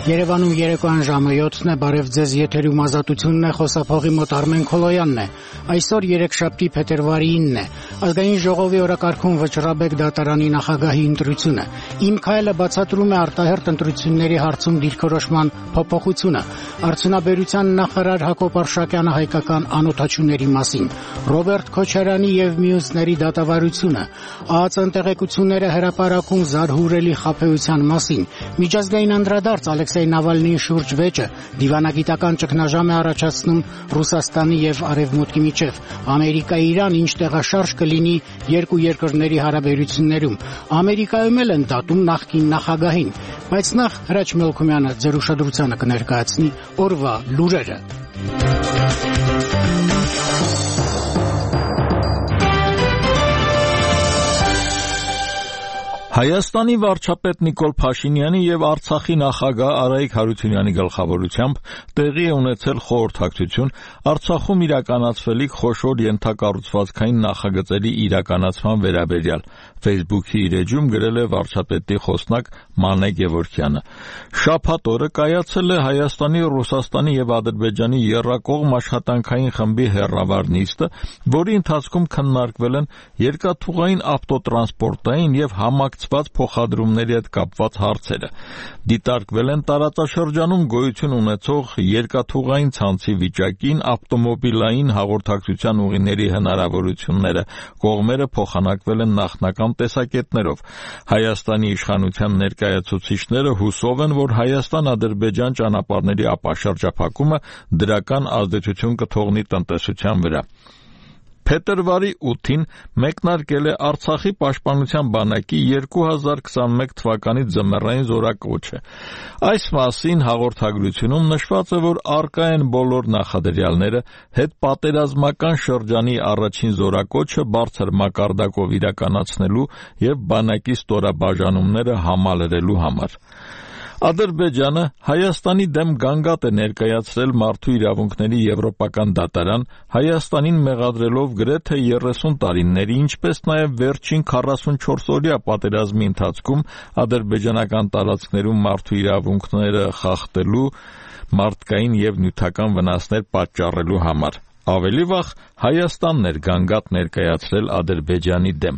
Երևանում երեկոյան ժամը 7-ն է, բարև ձեզ, եթերում ազատությունն է, խոսափողի մոտ Արմեն Քոլոյանն է։ Այսօր երեքշաբթի փետրվարի 9-ն է։ Ազգային ժողովի օրակարգում Վճռաբեկ դատարանի նախագահի ընտրությունը։ Իմ քայլը բացատրում է արտահերթ ընտրությունների հարցում դիրքորոշման փոփոխությունը։ Արդյունաբերության նախարար Հակոբ Արշակյանը հայկական անօթաչուների մասին։ Ռոբերտ Քոչարյանի եւ մյուսների դատավարությունը։ ԱԱԾ տեղեկությունները հրապարակում զարհուրելի խաբեության մասին։ Միջազգային անդրադարձ Ալեքսեյ Նավալնիի շուրջ վեճը դիվանագիտական ճգնաժամ է առաջացնում Ռուսաստանի եւ Արևմուտքի միջեւ։ Ամերիկա-Իրան ինչ տեղաշարժ կլինի երկու երկրների հարաբերություններում։ Ամերիկայում էլ են դատում նախկին նախագահին։ Բայց նախ Հրաչ Մելքումյանը ձեր ուշադրությանը կներկայացնի օրվա լուրերը։ Հայաստանի վարչապետ Նիկոլ Փաշինյանի եւ Արցախի նախագահ Արայիկ Հարությունյանի գլխավորությամբ տեղի է ունեցել խորհրդակցություն Արցախում իրականացվելիք խոշոր ենթակառուցվածքային նախագծերի իրականացման վերաբերյալ։ Facebook-ի իր էջում գրել է վարչապետի խոսնակ Մանե Գևորգյանը։ Շաբաթ օրը կայացել է Հայաստանի, Ռուսաստանի եւ Ադրբեջանի եռակողմ աշխատանքային խմբի հեռավար նիստը, որի ընթացքում քննարկվել են երկաթուղային ավտոտրանսպորտային եւ համակցված փոխադրումների հետ կապված հարցերը։ Դիտարկվել են տարածաշրջանում գոյություն ունեցող երկաթուղային ցանցի վիճակին, ավտոմոբիլային հաղորդակցության ուղիների հնարավորությունները, կողմերը փոխանակվել են նախնական տեսակետներով։ Հայաստանի իշխանության ներկայացուցիչները հուսով են, որ Հայաստան-Ադրբեջան ճանապարհների ապաշրջափակումը դրական ազդեցություն կթողնի տնտեսության վրա։ Փետրվարի 8-ին մեկնարկել է Արցախի պաշտպանության բանակի 2021 թվականի ձմեռային զորակոչը։ Այս մասին հաղորդագրությունում նշված է, որ առկա են բոլոր նախադրյալները հետպատերազմական շրջանի առաջին զորակոչը բարձր մակարդակով իրականացնելու եւ բանակի ստորաբաժանումները համալրելու համար։ Ադրբեջանը Հայաստանի դեմ գանգատ է ներկայացրել մարդու իրավունքների եվրոպական դատարան, Հայաստանին մեղադրելով գրեթե 30 տարիների, ինչպես նաև վերջին 44-օրյա պատերազմի ընթացքում ադրբեջանական տարածքներում մարդու իրավունքները խախտելու, մարդկային եւ նյութական վնասներ պատճառելու համար։ Ավելի վաղ Հայաստանն էր գանգատ ներկայացրել Ադրբեջանի դեմ։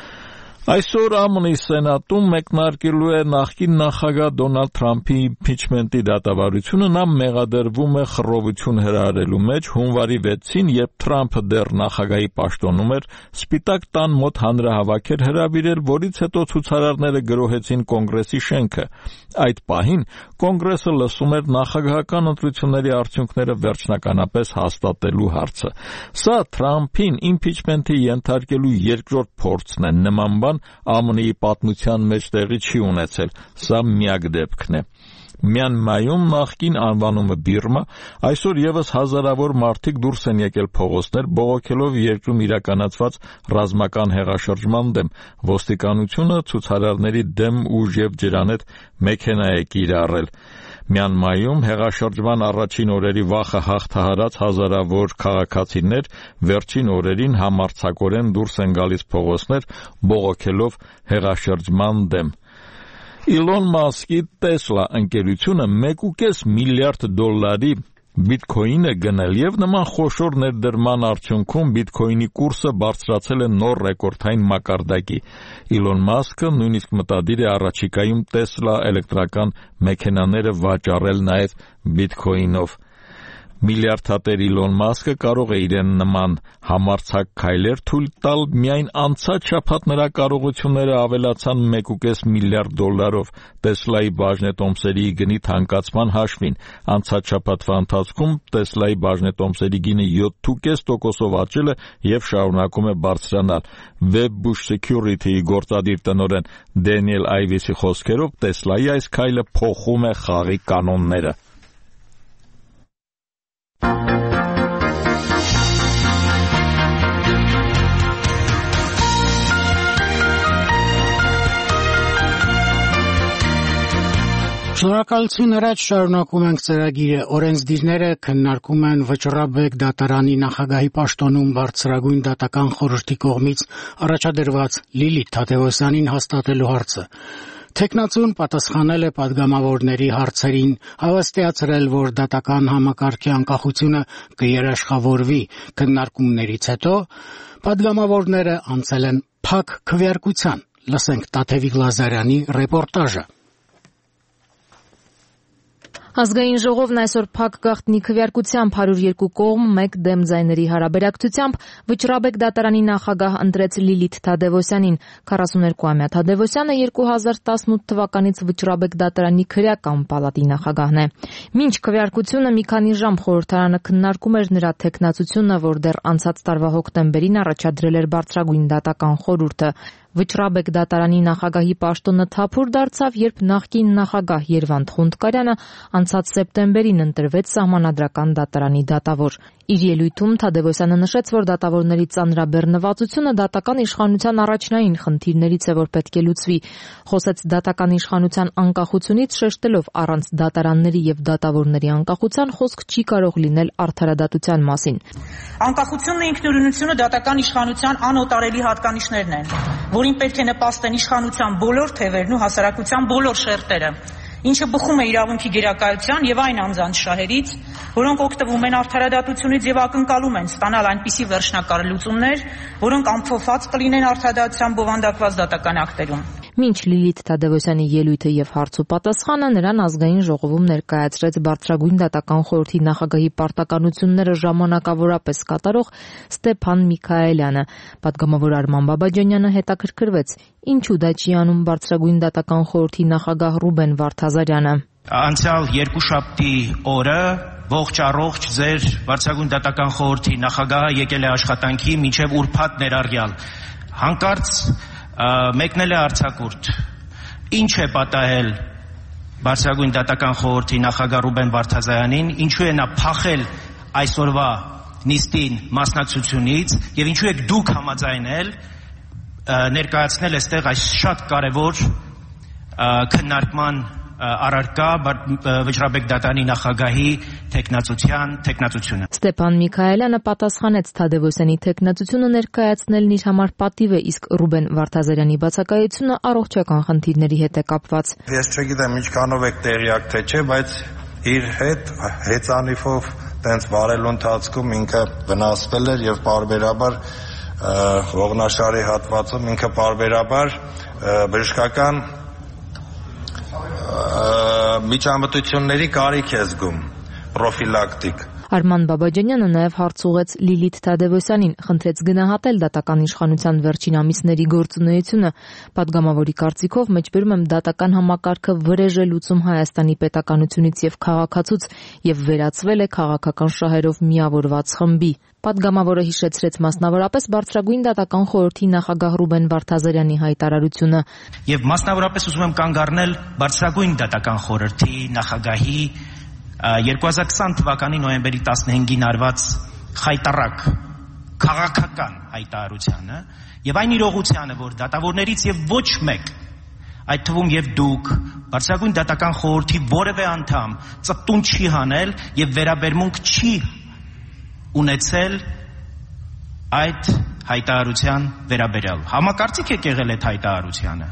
Այսօր ԱՄՆ-ի Սենատում մեկնարկելու է նախկին նախագահ Դոնալդ Թրամփի իմպիչմենտի դատավարությունը։ Նա մեղադրվում է խռովություն հրահրելու մեջ։ Հունվարի 6-ին, երբ Թրամփը դեռ նախագահի պաշտոնում էր, Սպիտակ տան մոտ հանրահավաք էր հրավիրել, որից հետո ցուցարարները գրոհեցին Կոնգրեսի շենքը։ Այդ պահին Կոնգրեսը լսում էր նախագահական ընտրությունների արդյունքները վերջնականապես հաստատելու հարցը։ Սա Թրամփին իմպիչմենտի ենթարկելու երկրորդ փորձն է։ Նման բան ԱՄՆ-ի պատմության մեջ տեղի չի ունեցել, սա միակ դեպքն է։ Մյանմայում նախկին անվանումը Բիրմա, այսօր եւս հազարավոր մարդիկ դուրս են եկել փողոցներ, բողոքելով երկրում իրականացված ռազմական հեղաշրջման դեմ։ Ոստիկանությունը ցուցարարների դեմ ուժ եւ ջրանետ մեքենա է կիրառել։ Մյանմայում հեղաշրջման առաջին օրերի վախը հաղթահարած հազարավոր քաղաքացիներ վերջին օրերին համարձակորեն դուրս են գալիս փողոցներ, բողոքելով հեղաշրջման դեմ։ Իլոն Մասկի Տեսլա ընկերությունը $1.5 միլիարդ բիտքոին է գնել եւ նման խոշոր ներդրման արդյունքում բիտքոինի կուրսը բարձրացել է նոր ռեկորդային մակարդակի։ Իլոն Մասկը նույնիսկ մտադիր է առաջիկայում Տեսլա էլեկտրական մեքենաները վաճառել նաեւ բիտքոինով։ Միլիարդատեր Իլոն Մասկը կարող է իրեն նման համարձակ քայլեր թույլ տալ միայն անցած շաբաթ նրա կարողությունները ավելացան $1.5 միլիարդ Տեսլայի բաժնետոմսերի գնի թանկացման հաշվին։ Անցած շաբաթվա ընթացքում Տեսլայի բաժնետոմսերի գինը 7.5%-ով աճել է եւ շարունակում է բարձրանալ։ Webbush Security-ի գործադիր տնօրեն Դենիել Այվիսի խոսքերով Տեսլայի այս քայլը փոխում է խաղի կանոնները։ Շնորհակալություն Հրաչ, շարունակում ենք ծրագիրը։ Օրենսդիրները քննարկում են Վճռաբեկ դատարանի նախագահի պաշտոնում բարձրագույն դատական խորհրդի կողմից առաջադրված Լիլիթ Թադևոսյանին հաստատելու հարցը։ Թեկնածուն պատասխանել է պատգամավորների հարցերին, հավաստիացրել, որ դատական համակարգի անկախությունը կերաշխավորվի։ Քննարկումներից հետո պատգամավորները անցել են փակ քվեարկության։ Լսենք Տաթևիկ Լազարյանի ռեպորտաժը։ Ազգային ժողովն այսօր փակ գաղտնի քվեարկությամբ 102 կողմ 1 դեմ ձայների հարաբերակցությամբ Վճռաբեկ դատարանի նախագահ ընտրեց Լիլիթ Թադևոսյանին։ 42-ամյա Թադևոսյանը 2018 թվականից Վճռաբեկ դատարանի քրեական պալատի նախագահն է։ Մինչ քվեարկությունը մի քանի ժամ խորհրդարանը քննարկում էր նրա թեկնածությունը, որ դեռ անցած տարվա հոկտեմբերին առաջադրել էր բարձրագույն դատական խորհուրդը։ Վճռաբեկ դատարանի նախագահի պաշտոնը թափուր դարձավ, երբ նախկին նախագահ Երվանդ Խունդկարյանը անցած սեպտեմբերին ընտրվեց Սահմանադրական դատարանի դատավոր։ Իր ելույթում Թադևոսյանը նշեց, որ դատավորների ծանրաբեռնվածությունը դատական իշխանության առաջնային խնդիրներից է, որ պետք է լուծվի։ Խոսեց դատական իշխանության անկախությունից, շեշտելով առանց դատարանների եւ դատավորների անկախության խոսք չի կարող լինել արդարադատության մասին։ Անկախությունն ու ինքնուրույնությունը դատական իշխանության անօտարելի հատկանիշներն են, որին պետք է նպաստեն իշխանության բոլոր թևերն ու հասարակության բոլոր շերտերը, ինչը բխում է իրավունքի գերակայության եւ այն անձանց շահերից, որոնք օգտվում են արդարադատությունից եւ ակնկալում են ստանալ այնպիսի վերջնակար լուծումներ, որոնք ամփոփված կլինեն արդարադատության բովանդակված դատական ակտերում։ Մինչ Լիլիթ Թադևոսյանի ելույթը եւ հարց ու պատասխանը նրան ազգային ժողովում ներկայացրեց բարձրագույն դատական խորհրդի նախագահի պարտականությունները ժամանակավորապես կատարող Ստեփան Միքայելյանը։ Պատգամավոր Արման Բաբաջանյանը հետաքրքրվեց, ինչու դա չի անում բարձրագույն դատական խորհրդի նախագահ Ռուբեն Վարդազարյանը։ Անցյալ երկուշաբթի օրը ողջ առողջ ձեր բարձրագույն դատական խորհրդի նախագահը եկել է աշխատանքի մինչև ուրբաթ ներառյալ։ Հանկարծ մեկնել է արձակուրդ։ Ինչ է պատահել բարձրագույն դատական խորհրդի նախագահ Ռուբեն Վարդազարյանին, ինչու է նա փախել այսօրվա նիստին մասնակցությունից եւ ինչու եք դուք համաձայնել ներկայացնել այստեղ այս շատ կարևոր քննարկման առարկա Վճռաբեկ դատարանի նախագահի թեկնածությունը։ Ստեփան Միքայելյանը պատասխանեց Թադևոսյանի թեկնածությունը ներկայացնելն իր համար պատիվ է, իսկ Ռուբեն Վարդազարյանի բացակայությունը առողջական խնդիրների հետ է կապված։ Ես չգիտեմ ինչքանով եք տեղյակ թե չէ, բայց իր հետ հեծանիվով տենց վարելու ընթացքում ինքը վնասվել էր եւ պարբերաբար ողնաշարի հատվածում ինքը պարբերաբար բժշկական միջամտությունների կարիք է զգում, պրոֆիլակտիկ։ Արման Բաբաջանյանը նաև հարց ուղղեց Լիլիթ Թադևոսյանին, խնդրեց գնահատել դատական իշխանության վերջին ամիսների գործունեությունը։ Պատգամավորի կարծիքով մեջբերում եմ դատական համակարգը վրեժ է լուծում Հայաստանի պետականությունից եւ քաղաքացուց եւ վերածվել է քաղաքական շահերով միավորված խմբի։ Պատգամավորը հիշեցրեց մասնավորապես բարձրագույն դատական խորհրդի նախագահ Ռուբեն Վարդազարյանի հայտարարությունը։ Եվ մասնավորապես ուզում եմ կանգ առնել բարձրագույն դատական խորհրդի նախագահի 2020 թվականի նոյեմբերի 15-ին արված խայտառակ քաղաքական հայտարարությանը եւ այն իրողությանը, որ դատավորներից եւ ոչ մեկ, այդ թվում եւ դուք, բարձրագույն դատական խորհրդի որևէ անդամ ծպտուն չի հանել եւ վերաբերմունք չի ունեցել այդ հայտարարության վերաբերյալ։ Համակարծիք եք եղել այդ հայտարարությանը։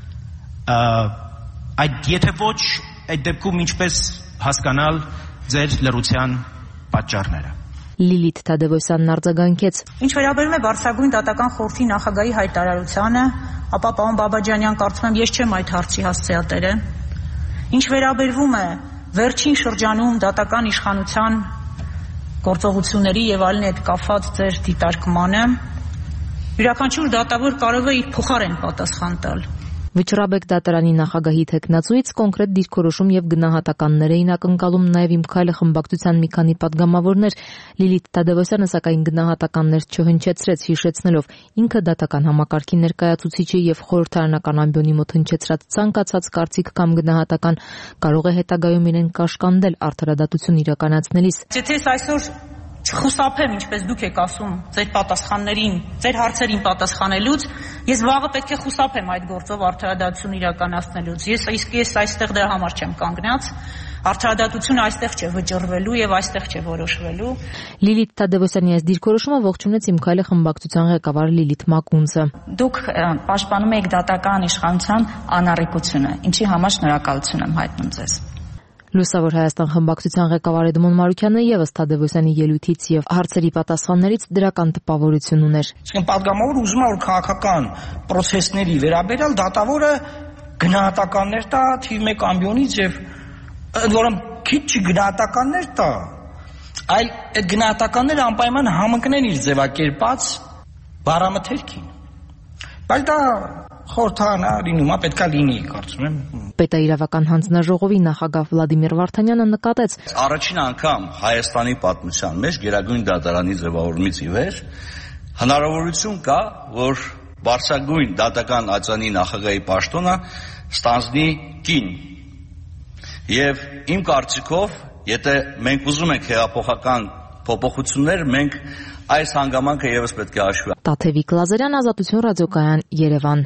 Այդ եթե ոչ, այդ դեպքում ինչպես հասկանալ ձեր լռության պատճառները։ Լիլիթ Թադևոսյանն արձագանքեց. Ինչ վերաբերում է բարձրագույն դատական խորհրդի նախագահի հայտարարությանը, ապա պարոն Բաբաջանյան, կարծում եմ ես չեմ այդ հարցի հասցեատերը։ Ինչ վերաբերվում է վերջին շրջանում դատական իշխանության գործողությունների եւ այլն հետ կապված ձեր դիտարկմանը, յուրաքանչյուր դատավոր կարող է իր փոխարեն պատասխան տալ։ Վճռաբեկ դատարանի նախագահի թեկնածուից կոնկրետ դիրքորոշում եւ գնահատականներ էին ակնկալում նաեւ Իմ քայլը խմբակցության մի քանի պատգամավորներ։ Լիլիթ Թադևոսյանը սակայն գնահատականներ չհնչեցրեց, հիշեցնելով ինքը դատական համակարգի ներկայացուցիչ է եւ խորհրդարանական ամբիոնի մոտ հնչեցրած ցանկացած կարծիք կամ գնահատական կարող է հետագայում իրեն կաշկանդել արդարադատություն իրականացնելիս։ Եթե այսօր չխուսափեմ, ինչպես դուք եք ասում, ձեր պատասխաններին, ձեր հարցերին պատասխանելուց, ես վաղը պետք է խուսափեմ այդ գործով արդարադատություն իրականացնելուց։ Ես այստեղ դրա համար չեմ կանգնած, Արդարադատությունը այստեղ չէ վճռվելու եւ այստեղ չէ որոշվելու։ Լիլիթ Թադևոսյանի այս դիրքորոշումը ողջունեց Իմ քայլը խմբակցության ղեկավար Լիլիթ Մակունցը։ Դուք պաշտպանում եք դատական իշխանության անառիկությունը, ինչի համար շնորհակալություն եմ հայտնում ձեզ։ Լուսավոր Հայաստան խմբակցության ղեկավար Էդմոն Մարուկյանը եւս Թադևոսյանի ելույթից եւ հարցերի պատասխաններից դրական տպավորություն ուներ։ Իսկ պատգամավորը ուզում է որ քաղաքական process-ների վերաբերյալ դատավորը գնահատականներ տա թիվ 1 ամբիոնից եւ ընդ որում քիչ գնահատականներ տա, այլ այդ գնահատականները անպայման համընկնեն իր ձևակերպած բառամթերքին։ Բայց դա խորհրդանա լինում է, պետքա լինի, կարծում եմ։ Պետաիրավական հանձնաժողովի նախագահ Վլադիմիր Վարդանյանը նկատեց. Առաջին անգամ Հայաստանի պատմության մեջ Գերագույն դատարանի ձևավորումից ի վեր հնարավորություն կա, որ բարձրագույն դատական ածանի նախագահի պաշտոնը ստանձնի կին։ Եվ իմ կարծիքով, եթե մենք ուզում ենք հեղափոխական փոփոխություններ, մենք այս հանգամանքը եւս պետք է հաշվի։ Տաթևիկ Լազարյան, Ազատություն ռադիոկայան, Երևան։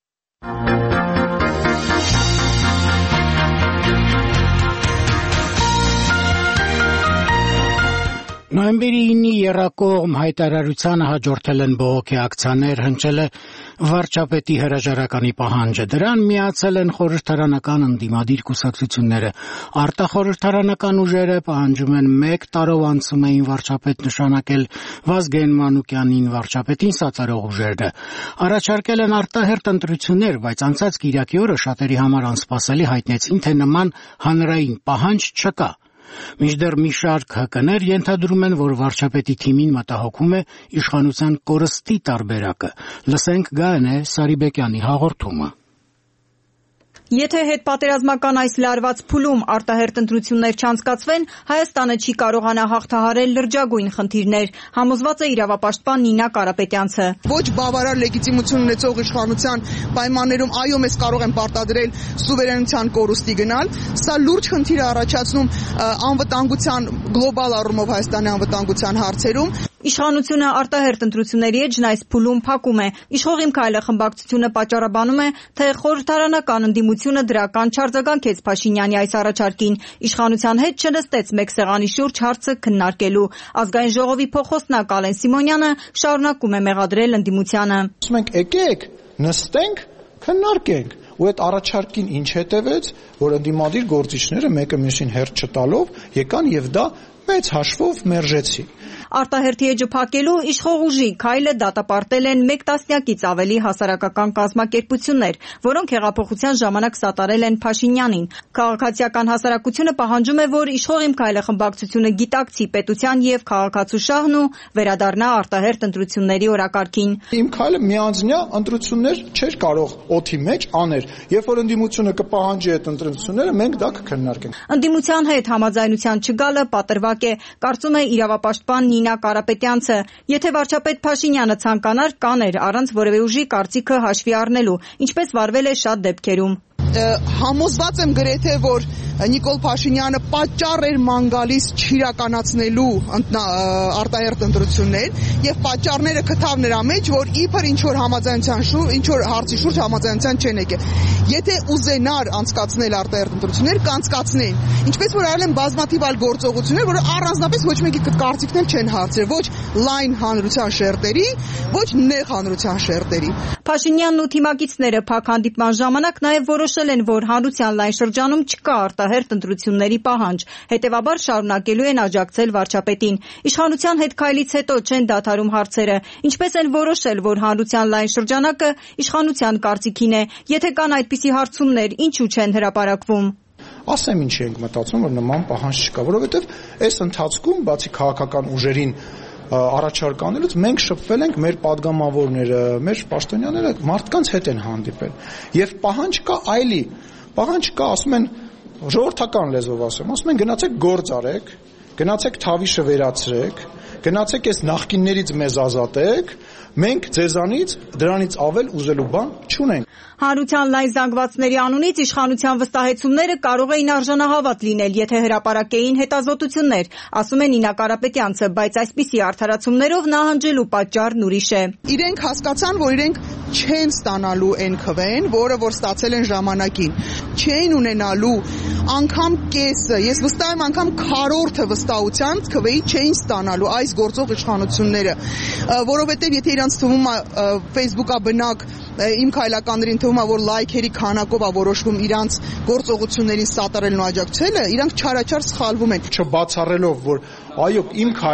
Նոյեմբերի 9-ի եռակողմ հայտարարությանը հաջորդել են բողոքի ակցիաներ, հնչել է վարչապետի հրաժարականի պահանջը։ Դրան միացել են խորհրդարանական ընդդիմադիր կուսակցությունները։ Արտախորհրդարանական ուժերը պահանջում են 1 տարով անցումային վարչապետ նշանակել Վազգեն Մանուկյանին, վարչապետին սատարող ուժերը։ Առաջարկել են արտահերթ ընտրություններ, բայց անցած կիրակի օրը շատերի համար անսպասելի հայտնեցին, թե նման հանրային պահանջ չկա։ Մինչդեռ մի շարք ՀԿ-ներ ենթադրում են, որ վարչապետի թիմին մտահոգում է իշխանության կորստի տարբերակը։ Լսենք Գայանե Սարիբեկյանի հաղորդումը։ Եթե հետպատերազմական այս լարված փուլում արտահերթ ընտրություններ չանցկացվեն, Հայաստանը չի կարողանա հաղթահարել լրջագույն խնդիրներ, համոզված է իրավապաշտպան Նինա Կարապետյանցը։ Ոչ բավարար լեգիտիմություն ունեցող իշխանության պայմաններում այո մեզ կարող են պարտադրել սուվերենության կորուստի գնալ, սա լուրջ խնդիր է առաջացնում անվտանգության գլոբալ առումով Հայաստանի անվտանգության հարցերում։ Իշխանությունը արտահերթ ընտրությունների էջն այս փուլում փակում է։ Իշխող Իմ քայլը խմբակցությունը պատճառաբանում է, թե խորհրդարանական ընդդիմությունը դրական չարձագանքեց Փաշինյանի այս առաջարկին։ Իշխանության հետ չնստեց մեկ սեղանի շուրջ հարցը քննարկելու։ Ազգային ժողովի փոխոստնակ Ալեն Սիմոնյանը շարունակում է մեղադրել ընդդիմությանը։ Ասում ենք եկեք, նստենք, քննարկենք։ Ու այդ առաջարկին ինչ հետևեց, որ ընդդիմադիր գործիչները մեկը մյուսին հերթ չտալով եկան եւ դա մեծ հաշվով մերժեցին։ Արտահերթի էջը փակելու իշխող ուժի քայլը դատապարտել են 1 տասնյակից ավելի հասարակական կազմակերպություններ, որոնք հեղափոխության ժամանակ սատարել են Փաշինյանին։ Քաղաքացիական հասարակությունը պահանջում է, որ իշխող Իմ քայլը խմբակցությունը գիտակցի պետության եւ քաղաքացու շահն ու վերադառնա արտահերթ ընտրությունների օրակարգին։ Իմ քայլը միանձնյա ընտրություններ չէր կարող օդի մեջ անել, երբ որ ընդդիմությունը կպահանջի այդ ընտրությունները, մենք դա կքննարկենք։ Ընդդիմության հետ համաձայնության չգալը պատրվակ է, կարծում է իրավապաշտպան Նինա Կարապետյանցը։ Եթե վարչապետ Փաշինյանը ցանկանար, կաներ առանց որևէ ուժի կարծիքը հաշվի առնելու, ինչպես վարվել է շատ դեպքերում։ Համոզված եմ գրեթե, որ Նիկոլ Փաշինյանը պատճառ էր ման գալիս չիրականացնելու արտահերթ ընտրություններ եւ պատճառները գտավ նրա մեջ, որ իբր ինչ որ համաձայնության շուրջ, ինչ որ հարցի շուրջ համաձայնության չեն եկել։ Եթե ուզենար անցկացնել արտահերթ ընտրություններ, կանցկացնեն։ Ինչպես որ արել են բազմաթիվ այլ գործողություններ, որ առանձնապես ոչ մեկի կարծիքն էլ չեն հարցրել, ոչ լայն հանրության շերտերի, ոչ նեղ հանրության շերտերի։ Փաշինյանն ու թիմակիցները փակ հանդիպման ժամանակ նաեւ որոշել են, որ հանրության լայն շրջանում չկա արտահերթ ընտրությունների պահանջ, հետևաբար շարունակելու են աջակցել վարչապետին։ Իշխանության հետ քայլից հետո չեն դադարում հարցերը, ինչպես են որոշել, որ հանրության լայն շրջանակը իշխանության կարծիքին է։ Եթե կան այդպիսի հարցումներ, ինչու չեն հրապարակվում։ Ասեմ ինչի ենք մտածում, որ նման պահանջ չկա, որովհետև այս ընթացքում բացի քաղաքական ուժերին առաջարկ անելուց մենք շփվել ենք մեր падգամավորները, մեր պաշտոնյաները մարդկանց հետ են հանդիպել եւ պահանջ կա այլի, պահանջ կա, ասում են ժողովրդական լեզվով ասեմ, ասում են գնացեք գործ արեք, գնացեք թավիշը վերացրեք գնացեք այս նախկիններից մեզ ազատեք, մենք ձեզանից դրանից ավել ուզելու բան չունենք։ Հանրության լայն զանգվածների անունից իշխանության վստահեցումները կարող էին արժանահավատ լինել, եթե հրապարակեին հետազոտություններ, ասում է Նինա Կարապետյանցը, բայց այսպիսի արդարացումներով նահանջելու պատճառն ուրիշ է։ Իրենք հասկացան, որ իրենք չեն ստանալու այն քվեն, որը որ ստացել են ժամանակին, չեն ունենալու անգամ կեսը, ես վստահ եմ անգամ քառորդը վստահության քվեի չէին ստանալու այս գործող իշխանությունները, որովհետև եթե իրանց թվում է Facebook-ա բնակ իմ քայլականներին թվում է, որ լայքերի քանակով է որոշվում իրանց գործողություններին սատարելն ու աջակցելը, իրանք չարաչար սխալվում են։ Չբացառելով, որ այո,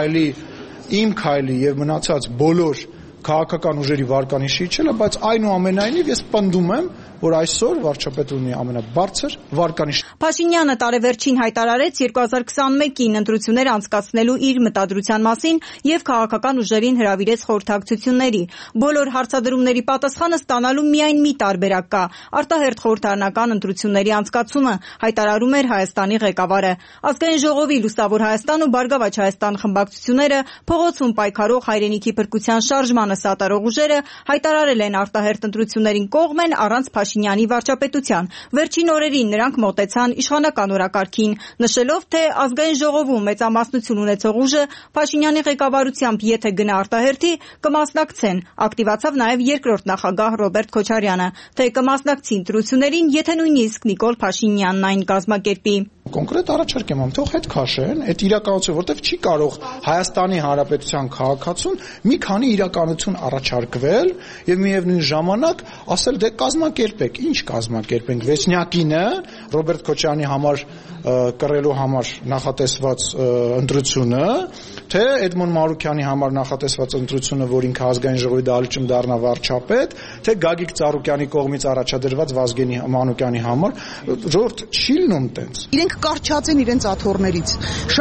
իմ քայլի եւ մնացած բոլոր քաղաքական ուժերի վարկանիշի չէ, բայց այնուամենայնիվ ես պնդում եմ, որ այսօր վարչապետը ունի ամենաբարձր վարկանիշը։ Փաշինյանը տարեվերջին հայտարարեց 2021-ին ընտրություններ անցկացնելու իր մտադրության մասին եւ քաղաքական ուժերին հրավիրեց խորհրդակցությունների։ Բոլոր հարցադրումների պատասխանը ստանալու միայն մի տարբերակ կա՝ արտահերթ խորհրդարանական ընտրությունների անցկացումը, հայտարարում էր Հայաստանի ղեկավարը։ Ազգային ժողովի Լուսավոր Հայաստան ու Բարգավաճ Հայաստան խմբակցությունները փողոցում պայքարող հայրենիքի փրկության շարժմանը սատարող ուժերը հայտարարել են արտահերթ ընտրություններին կողմ են առանց Փաշինյանի վարչապետության։ Վերջին օրերին նրանք մոտեցան իշխանական օրակարգին, նշելով, թե ազգային ժողովում մեծամասնություն ունեցող ուժը Փաշինյանի ղեկավարությամբ եթե գնա արտահերթի, կմասնակցեն։ Ակտիվացավ նաև երկրորդ նախագահ Ռոբերտ Քոչարյանը, թե կմասնակցի ընտրություններին, եթե նույնիսկ Նիկոլ Փաշինյանն այն կազմակերպի։ Կոնկրետ առաջարկ եմ անում, թող հետ քաշեն այդ իրականությունը, որտեղ չի կարող Հայաստանի Հանրապետության քաղաքացուն մի քանի իրականություն առաջարկվել եւ միևնույն ժամանակ ասել դե կազմակերպեք, ինչ կազմակերպենք, վեցնյակինը Ռոբերտ Քոչարյանի համար կռելու համար նախատեսված ընտրությունը, թե Էդմոն Մարուկյանի համար նախատեսված ընտրությունը, որ ինքը ազգային ժողովի դահլիճում դառնա վարչապետ, թե Գագիկ Ծառուկյանի կողմից առաջադրված Վազգենի Մանուկյանի համար, ժողովուրդ չի լինում տենց։ Իրենք կարճած են իրենց աթոռներից։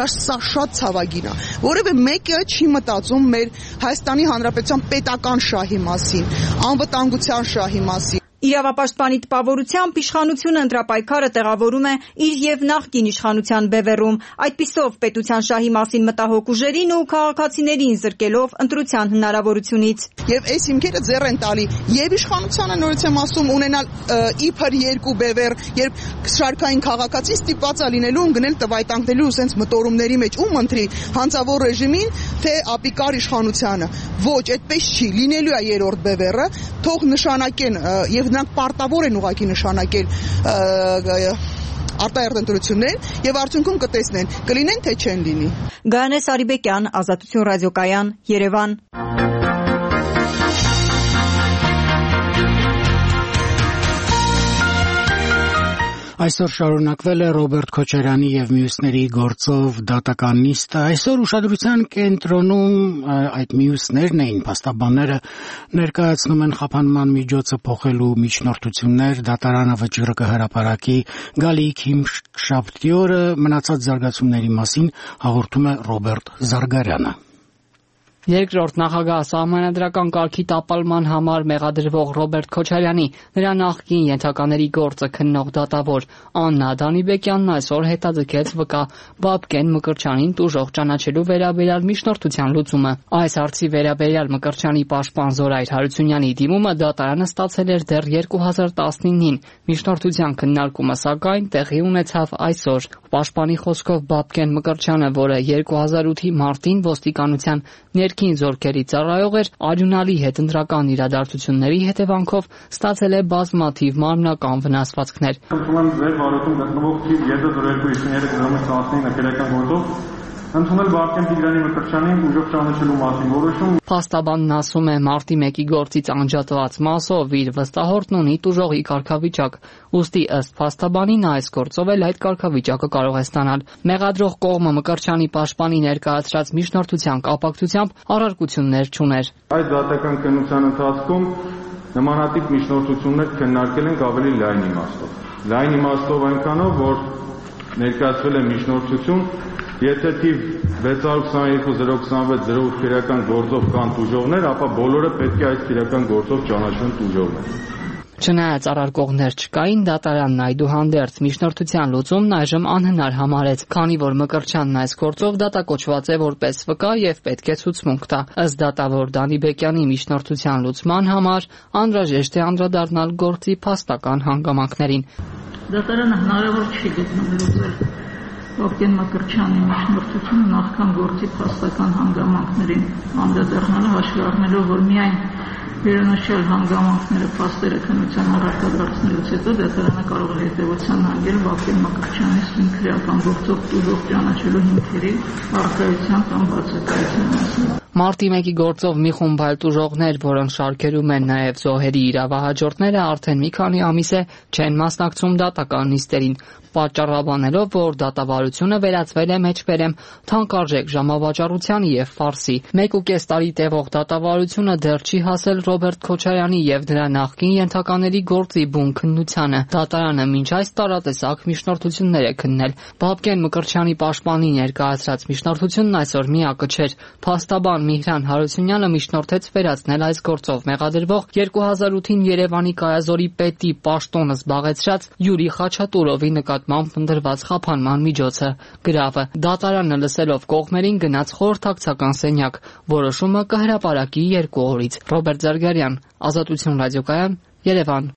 Շատ ցավագին է, որևէ մեկը չի մտածում մեր Հայաստանի Հանրապետության պետական շահի մասին, անվտանգության շահի մասին։ Իրավապաշտպանի տպավորությամբ իշխանությունը ընտրապայքարը տեղավորում է իր եւ նախկին իշխանության բևեռում, այդպիսով պետության շահի մասին մտահոգ ուժերին ու քաղաքացիներին զրկելով ընտրության հնարավորությունից։ Եվ այս հիմքերը ձեռ են տալի եւ իշխանությանը, նորից եմ ասում, ունենալ իբր երկու բևեռ, երբ շարքային քաղաքացի ստիպված է լինելու գնել տվայտանքնելու sense մտորումների մեջ, ում ընտրի հանցավոր ռեժիմին, թե ապիկար իշխանությանը։ Ոչ, այդպես չի, լինելու է երրորդ բևեռը, թող նշանակեն եւ նրանք պարտավոր են ուղղակի նշանակել արտահերթ ընտրություններ եւ արդյունքում կտեսնեն, կլինեն թե չեն լինի։ Գայանե Սարիբեկյան, Ազատություն ռադիոկայան, Երևան։ Այսօր շարունակվել է Ռոբերտ Քոչարյանի եւ մյուսների գործով դատական նիստը։ Այսօր ուշադրության կենտրոնում այդ մյուսներն էին, փաստաբանները ներկայացնում են խափանման միջոցը փոխելու միջնորդություններ, դատարանը վճիռը կհրապարակի գալիք հինգշաբթի օրը, մնացած զարգացումների մասին հաղորդում է Ռոբերտ Զարգարյանը։ Երկրորդ նախագահ սահմանադրական կարգի տապալման համար մեղադրվող Ռոբերտ Քոչարյանի նրա նախկին ենթակաների գործը քննող դատավոր Աննա Դանիբեկյանն այսօր հետաձգեց վկա Բաբկեն Մկրտչյանին տուժող ճանաչելու վերաբերյալ միջնորդության լուծումը։ Այս հարցի վերաբերյալ Մկրտչյանի պաշտպան Զորայր Հարությունյանի դիմումը դատարանը ստացել էր դեռ 2019-ին։ Միջնորդության քննարկումը սակայն տեղի ունեցավ այսօր։ Պաշտպանի խոսքով Բաբկեն Մկրտչյանը, որը 2008-ի մարտին ոստիկանության ներքին զորքերի ծառայող էր, արյունալի հետընտրական իրադարձությունների հետևանքով ստացել է բազմաթիվ մարմնական վնասվածքներ։ Ընդունել ձեր վարորդում գտնվող թիվ 3253 քրեական գործով ընդունել Բաբկեն Տիգրանի Մկրտչյանին ուժով ճանաչելու մասին որոշում։ Փաստաբանն ասում է, մարտի 1-ի գործից անջատված մասով իր վստահորդն ունի տուժողի կարգավիճակ, ուստի ըստ փաստաբանի նա այս գործով էլ այդ կարգավիճակը կարող է ստանալ։ Մեղադրող կողմը Մկրտչյանի պաշտպանի ներկայացրած միջնորդության կապակցությամբ առարկություններ չուներ։ Այդ դատական քննության ընթացքում նմանատիպ միջնորդություններ քննարկել ենք ավելի լայն իմաստով։ Լայն իմաստով այնքանով, որ ներկայացվել է միջնորդություն, եթե թիվ 622-026-08 քրեական գործով կան տուժողներ, ապա բոլորը պետք է այս քրեական գործով ճանաչվեն տուժողներ։ Չնայած առարկողներ չկային, դատարանն այդուհանդերձ միջնորդության լուծումն այժմ անհնար համարեց, քանի որ Մկրտչյանն այս գործով դատակոչված է որպես վկա եւ պետք է ցուցմունք տա։ Ըստ դատավոր Դանի Բեկյանի միջնորդության լուծման համար անհրաժեշտ է անդրադառնալ գործի փաստական հանգամանքներին։ Դատարանը հնարավոր չի գտնել լուծել Վավգեն Մկրտչյանի միջնորդությունը նախքան գործի փաստական հանգամանքներին անդրադառնալը հաշվի առնելով, որ միայն վերոնշյալ հանգամանքները փաստերը քննության առարկա դարձնելուց հետո դատարանը կարող է հետևության հանգել Վավգեն Մկրտչյանի սույն քրեական գործով տուժող ճանաչելու հիմքերի առկայության կամ բացակայության մասին։ Մարտի 1-ի գործով մի խումբ այլ տուժողներ, որոնք շարքերում են նաև զոհերի իրավահաջորդները, արդեն մի քանի ամիս է չեն մասնակցում դատական նիստերին, պատճառաբանելով, որ դատավարությունը վերածվել է մեջբերեմ թանկարժեք ժամավաճառությանի եւ ֆարսի։ 1.5 տարի տևող դատավարությունը դեռ չի հասել Ռոբերտ Քոչարյանի եւ նրա նախկին ենթակաների գործի բուն քննությանը։ Դատարանը մինչ այս տարատեսակ միջնորդություններ է քննել։ Վավգեն Մկրտչյանի պաշտպանի ներկայացրած միջնորդությունն այսօր միակը չէր։ Փաստաբան Միհրան Հարությունյանը միջնորդեց վերացնել այս գործով մեղադրվող 2008-ին Երևանի կայազորի պետի պաշտոնը զբաղեցրած Յուրի Խաչատուրովի նկատմամբ ընդրված խափանման միջոցը։ Գրավը դատարանը լսելով կողմերին գնաց խորհրդակցական սենյակ։ Որոշումը կհրապարակի 2 օրից։ Ռոբերտ Զարգարյան, Ազատություն ռադիոկայան, Երևան։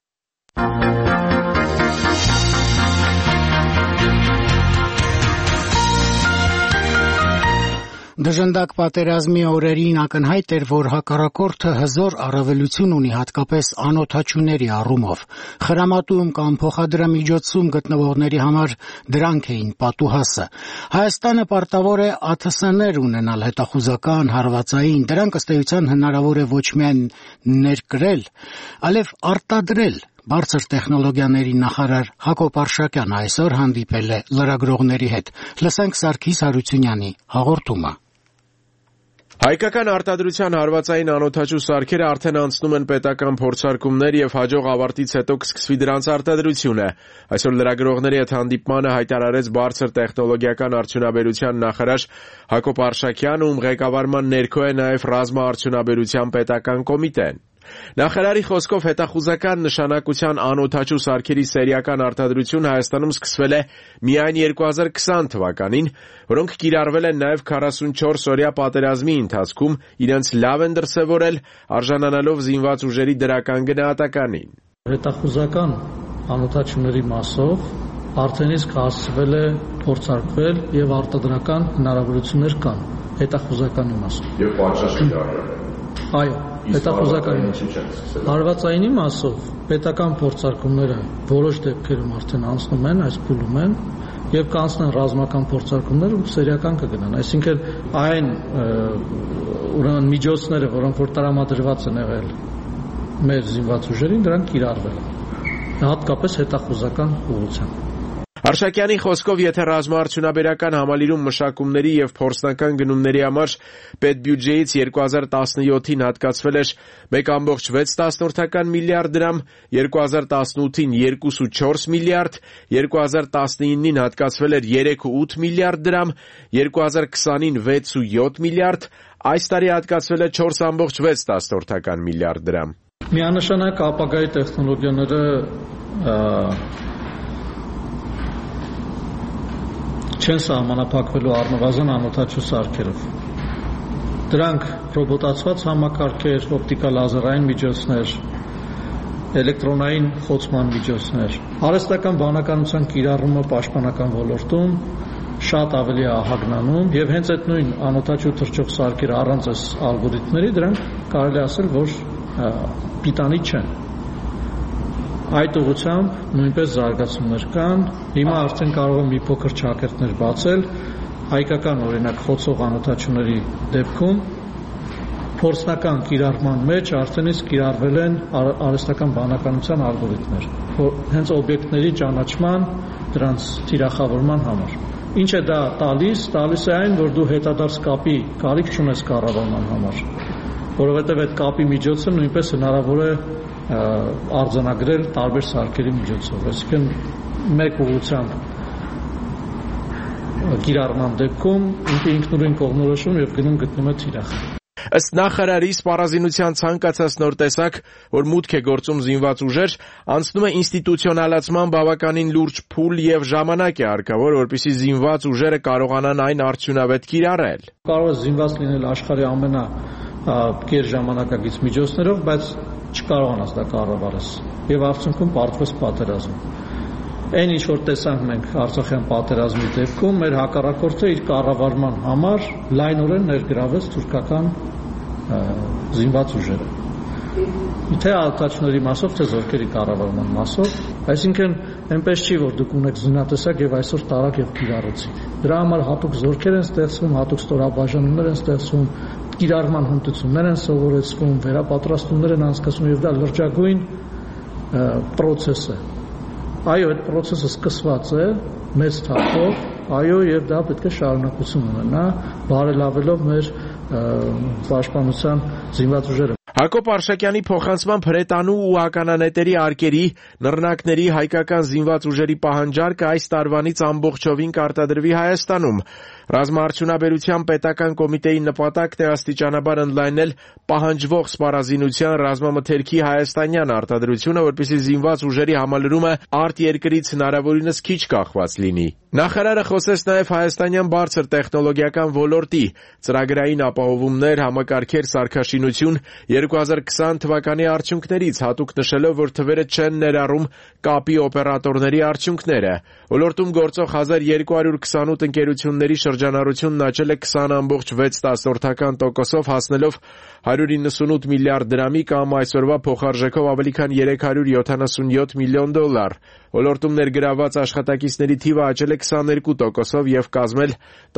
Դժնդակ պատերազմի օրերին ակնհայտ էր, որ հակառակորդը հզոր առավելություն ունի հատկապես անօդաչուների առումով։ Խրամատում կամ փոխադրամիջոցում գտնվողների համար դրանք էին պատուհասը։ Հայաստանը պարտավոր է ԱԹՍ-ներ ունենալ հետախուզական, հարվածային, դրանք ըստ էության հնարավոր է ոչ միայն ներկրել, այլև արտադրել։ Բարձր տեխնոլոգիաների նախարար Հակոբ Արշակյանը այսօր հանդիպել է լրագրողների հետ։ Լսենք Սարգիս Հարությունյանի հաղորդումը։ Հայկական արտադրության հարվածային անօդաչու սարքերը արդեն անցնում են պետական փորձարկումներ եւ հաջող ավարտից հետո կսկսվի դրանց արտադրությունը։ Այսօր լրագրողների հետ հանդիպմանը հայտարարեց բարձր տեխնոլոգիական արդյունաբերության նախարար Հակոբ Արշակյանը, ում ղեկավարման ներքո է նաեւ ռազմաարդյունաբերության պետական կոմիտեն։ Նախարարի խոսքով հետախուզական նշանակության անօդաչու սարքերի սերիական արտադրություն Հայաստանում սկսվել է միայն 2020 թվականին, որոնք կիրառվել են նաև 44 օրյա պատերազմի ընթացքում, իրենց լավ են դրսևորել, արժանանալով զինված ուժերի դրական գնահատականին։ Հետախուզական անօդաչուների մասով արդեն իսկ հասցվել է փորձարկվել եւ արտադրական հնարավորություններ կան հետախուզականի մասով։ Եվ պատշաճ կիրառվել։ Այո, հետախուզականի հարվածայինի մասով պետական փորձարկումները որոշ դեպքերում արդեն անցնում են, այս փուլում են եւ կանցնեն ռազմական փորձարկումները ու սերիական կգնան, այսինքն այն ուրեմն միջոցները, որոնք որ տրամադրված են եղել մեր զինված ուժերին, դրանք կիրառվել են հատկապես հետախուզական ուղղությամբ։ Արշակյանի խոսքով, եթե ռազմաարդյունաբերական համալիրում մշակումների եւ փորձնական գնումների համար պետբյուջեից 2017-ին հատկացվել էր 1.6 միլիարդ դրամ, 2018-ին 2.4 միլիարդ, 2019-ին հատկացվել էր 3.8 միլիարդ դրամ, 2020-ին 6.7 միլիարդ, այս տարի հատկացվել է 4.6 միլիարդ դրամ։ Միանշանակ ապագայի տեխնոլոգիաները չեն սահմանափակվելու առնվազն անօդաչու սարքերով։ Դրանք ռոբոտացված համակարգեր, օպտիկալ լազերային միջոցներ, էլեկտրոնային խոցման միջոցներ, արհեստական բանականության կիրառումը պաշտպանական ոլորտում շատ ավելի ահագնանում եւ հենց այդ նույն անօդաչու թռչող սարքերը առանց այս ալգորիթմների դրանք կարելի ասել, որ պիտանի չեն։ Այդ ուղղությամբ նույնպես զարգացումներ կան, հիմա արդեն կարող է մի փոքր ճակերտներ բացել, հայկական օրինակ խոցող անօդաչուների դեպքում փորձնական կիրառման մեջ արդեն իսկ կիրառվել են արհեստական բանականության ալգորիթմներ, հենց օբյեկտների ճանաչման, դրանց թիրախավորման համար։ Ինչ է դա տալիս է այն, որ դու հետադարձ կապի կարիք չունես կառավարման համար, որովհետև այդ կապի միջոցը նույնպես հնարավոր է արձանագրել տարբեր սարքերի միջոցով, այսինքն մեկ ուղղությամբ կիրառման դեպքում ինքնուրույն կողմնորոշում եւ գնում գտնում է թիրախ։ Ըստ նախարարի սպառազինության ցանկացած նոր տեսակ, որ մուտք է գործում զինված ուժեր, անցնում է ինստիտուցիոնալացման բավականին լուրջ փուլ եւ ժամանակ է հարկավոր, որպեսզի զինված ուժերը կարողանան այն արդյունավետ կիրառել։ Կարող է զինված լինել աշխարհի ամենակեր ժամանակակից միջոցներով, բայց չկարողանաս դա կառավարես եւ արդյունքում պարտվես պատերազմ։ Այն ինչ որ տեսանք մենք Արցախյան պատերազմի դեպքում, մեր հակառակորդը իր կառավարման համար լայնորեն ներգրավեց թուրքական զինված ուժերը։ Թե արտադրությունների մասով, թե զորքերի կառավարման մասով, այսինքն այնպես չի, որ դուք ունեք զինատեսակ եւ այսօր տարակ եւ կիրառեցիք։ Դրա համար հատուկ զորքեր են ստեղծվում, հատուկ ստորաբաժանումներ են ստեղծվում, կիրառման հմտություններ են սովորեցվում, վերապատրաստումներ են անցկացվում եւ դա լրջագույն process է։ Այո, այդ process-ը սկսված է մեծ թափով, այո, եւ դա պետք է շարունակություն ունենա, բարելավելով մեր պաշտպանության զինված ուժերը։ Հակոբ Արշակյանի փոխանցմամբ հրետանու ու ականանետերի արկերի, նռնակների հայկական զինված ուժերի պահանջարկը այս տարվանից ամբողջովին կարտադրվի Հայաստանում։ Ռազմաարդյունաբերության պետական կոմիտեի նպատակն է աստիճանաբար ընդլայնել պահանջվող սպառազինության ռազմամթերքի հայաստանյան արտադրությունը, որպեսզի զինված ուժերի համալրումը արտերկրից հնարավորինս քիչ կախված լինի։ Նախարարը խոսեց նաև հայաստանյան բարձր տեխնոլոգիական ոլորտի, ծրագրային ապահովումներ, համակարգեր, սարքաշինություն 2020 թվականի արդյունքներից, հատուկ նշելով, որ թվերը չեն ներառում կապի օպերատորների արդյունքները։ Ոլորտում գործող 1228 ընկերությունների շրջանառությունն աճել է 20.6%-ով, հասնելով 198 միլիարդ դրամի կամ այսօրվա փոխարժեքով ավելի քան $377 միլիոն։ Ոլորտում ներգրավված աշխատակիցների թիվը աճել է 22%-ով եւ կազմել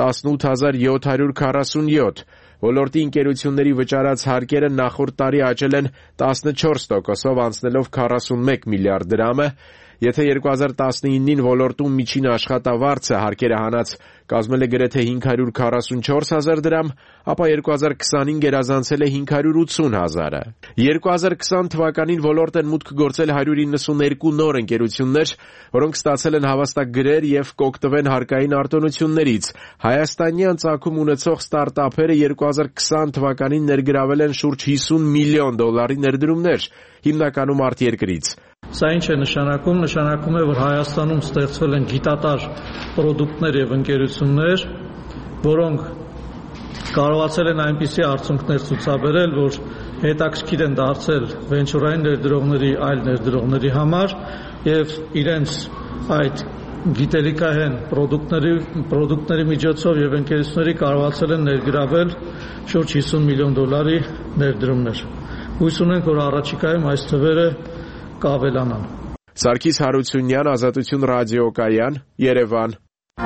18747։ Ոլորտի ընկերությունների վճարած հարկերը նախորդ տարի աճել են 14%-ով, անցնելով 41 միլիարդ դրամը։ Եթե 2019-ին ոլորտում միջին աշխատավարձը հարկերը հանած կազմել է գրեթե 544,000 դրամ, ապա 2020-ին գերազանցել է 580,000-ը։ 2020 թվականին ոլորտ են մուտք գործել 192 նոր ընկերություններ, որոնք ստացել են հավաստագրեր եւ կօգտվեն հարկային արտոնություններից։ Հայաստանյան ծագում ունեցող ստարտափերը 2020 թվականին ներգրավել են շուրջ $50 միլիոն ներդրումներ, հիմնականում արտերկրից։ Սա ինչ է նշանակում։ Նշանակում է, որ Հայաստանում ստեղծվել են գիտատար պրոդուկտներ եւ ընկերություններ, որոնք կարողացել են այնպիսի արդյունքներ ցուցաբերել, որ հետաքրքիր են դարձել վենչուրային ներդրողների, այլ ներդրողների համար եւ իրենց այդ գիտելիքահեն պրոդուկտների միջոցով եւ ընկերությունների կարողացել են ներգրավել շուրջ $50 միլիոն ներդրումներ։ Հույս ունենք, որ առաջիկայում այս թվերը կավելանան։ Սարգիս Հարությունյան, Ազատություն ռադիոկայան, Երևան։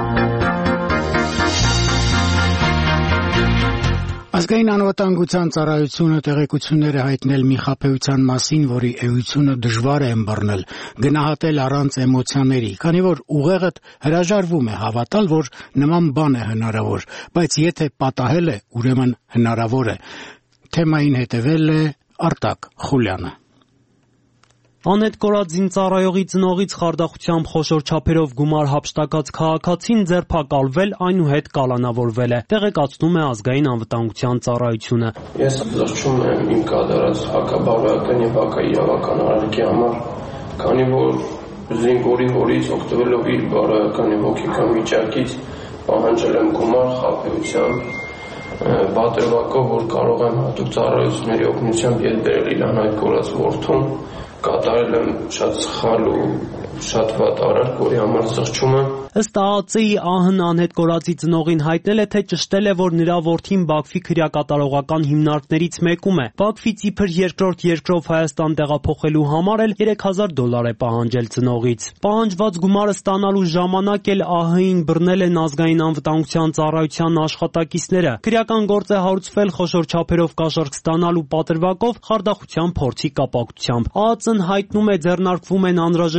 Ազգային անվտանգության ծառայությունը տեղեկություններ է հայտնել մի խաբեության մասին, որի էությունը դժվար է ըմբռնել, գնահատել առանց էմոցիաների, քանի որ ուղեղդ հրաժարվում է հավատալ, որ նման բան է հնարավոր, բայց եթե պատահել է, ուրեմն հնարավոր է։ Թեմային հետևել է Արտակ Խուլյանը։ Անետ կորածին ծառայողի ծնողից խարդախությամբ խոշոր չափերով գումար հափշտակած քաղաքացին ձերբակալվել, այնուհետ կալանավորվել է, տեղեկացնում է ազգային անվտանգության ծառայությունը։ Ես զղջում եմ իմ կատարած հակաբավական եւ հակաիրավական արարքի համար, քանի որ զինվորի հորից օգտվելով իր բարոյական եւ հոգեկան վիճակից պահանջել եմ գումար խաբեությամբ, պատրվակով, որ կարող եմ հատուկ ծառայությունների օգնությամբ ելք բերել իր անհայտ կորած որդուն, կատարել եմ շատ սխալ ու շատ վատ արարք, որի համար զղջում եմ։ Ըստ ԱԱԾ-ի ԱՀՆ անհետ կորածի ծնողին հայտնել է, թե ճշտել է, որ նրա որդին Բաքվի քրեակատարողական հիմնարկներից մեկում է։ Բաքվից իբր երկրորդ երկրով Հայաստան տեղափոխելու համար էլ $3,000 է պահանջել ծնողից։ Պահանջված գումարը ստանալու ժամանակ էլ ԱՀ-ին բռնել են ազգային անվտանգության ծառայության աշխատակիցները։ Քրեական գործ է հարուցվել խոշոր չափերով կաշառք ստանալու պատրվակով խարդախության փորձի կապակցությամբ։ ԱԱԾ-ն հայտնում է, ձեռնարկվում են անհրաժեշտ քննչական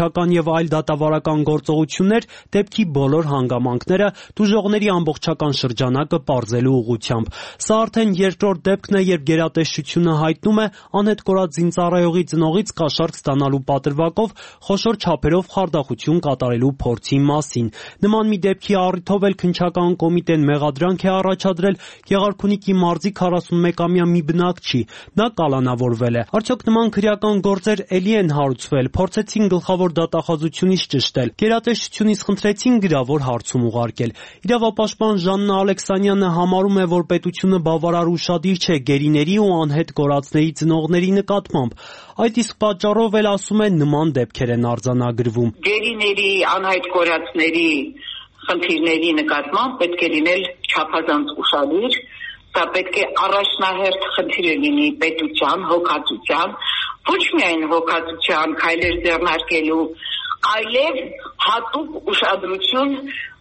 վարչական եւ այլ դատավարական գործողություններ դեպքի բոլոր հանգամանքները տուժողների ամբողջական շրջանակը պարզելու ուղղությամբ։ Սա արդեն երկրորդ դեպքն է, երբ գերատեսչությունը հայտնում է անհետ կորած զինծառայողի ծնողից կաշառք ստանալու պատրվակով խոշոր չափերով խարդախություն կատարելու փորձի մասին։ Նման մի դեպքի առիթով էլ քննչական կոմիտեն մեղադրանք է առաջադրել Գեղարքունիքի մարզի 41-ամյա մի բնակչի։ Նա կալանավորվել է։ Արդյոք նման քրեական գործեր էլի են հարուցվել, փորձեցին գլխավոր դատախազությունից ճշտել, գերատեսչությունից խնդրեցին գրավոր հարցում ուղարկել։ Իրավապաշտպան Ժաննա Ալեքսանյանը համարում է, որ պետությունը բավարար ուշադիր չէ գերիների ու անհետ կորածների ծնողների նկատմամբ։ Այդ իսկ պատճառով էլ ասում են նման դեպքեր են արձանագրվում։ Գերիների, անհայտ կորածների խնդիրների նկատմամբ պետք է լինել չափազանց ուշադիր, դա պետք է առաջնահերթ խնդիրը լինի պետության, հոգացության, ոչ միայն հոգացության քայլեր ձեռնարկելու, այլև հատուկ ուշադրություն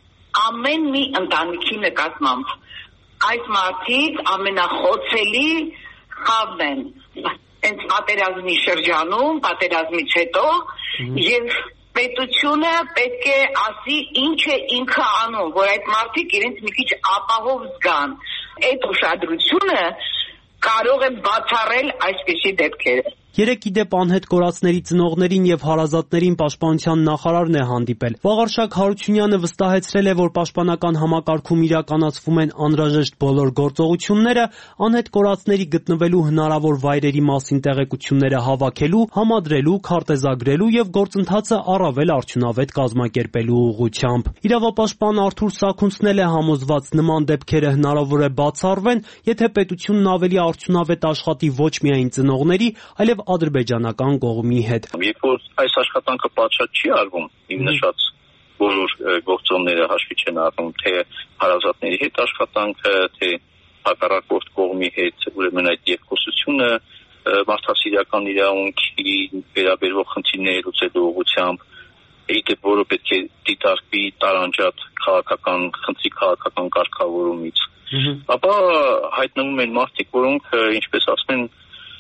ամեն մի ընտանիքի նկատմամբ։ Այս մարդիկ ամենախոցելի խավն են հենց պատերազմի շրջանում, պատերազմից հետո եւ պետությունը պետք է ասի ինչ է ինքը անում, որ այդ մարդիկ իրենց մի քիչ ապահով զգան։ Այդ ուշադրությունը կարող է բացառել այսպիսի դեպքերը։ Երեկ իդեպ անհետ կորածների ծնողներին եւ հարազատներին պաշտպանության նախարարն է հանդիպել։ Վաղարշակ Հարությունյանը վստահեցրել է, որ պաշտպանական համակարգում իրականացվում են անհրաժեշտ բոլոր գործողությունները, անհետ կորածների գտնվելու հնարավոր վայրերի մասին տեղեկությունները հավաքելու, համադրելու, քարտեզագրելու եւ գործընթացը առավել արդյունավետ կազմակերպելու ուղղությամբ։ Իրավապաշտպան Արթուր Սաքունցն էլ է համոզված նման դեպքերը հնարավոր է բացառվեն, եթե պետությունն ավելի արդյունավետ աշխատի ոչ միայն ծնողների, այլև ադրբեջանական կողմի հետ։ Երբ որ այս աշխատանքը պատշաճ չի արվում, իմ նշած բոլոր գործոնները հաշվի չեն առնում, թե հարազատների հետ աշխատանքը, թե հակառակորդ կողմի հետ, ուրեմն այդ երկխոսությունը մարդասիրական իրավունքի վերաբերող խնդիրների լուծելու ուղղությամբ, իդեպ որը պետք է դիտարկվի տարանջատ քաղաքական խնդրի քաղաքական կարգավորումից, ապա հայտնվում են մարդիկ, որոնք ինչպես ասում են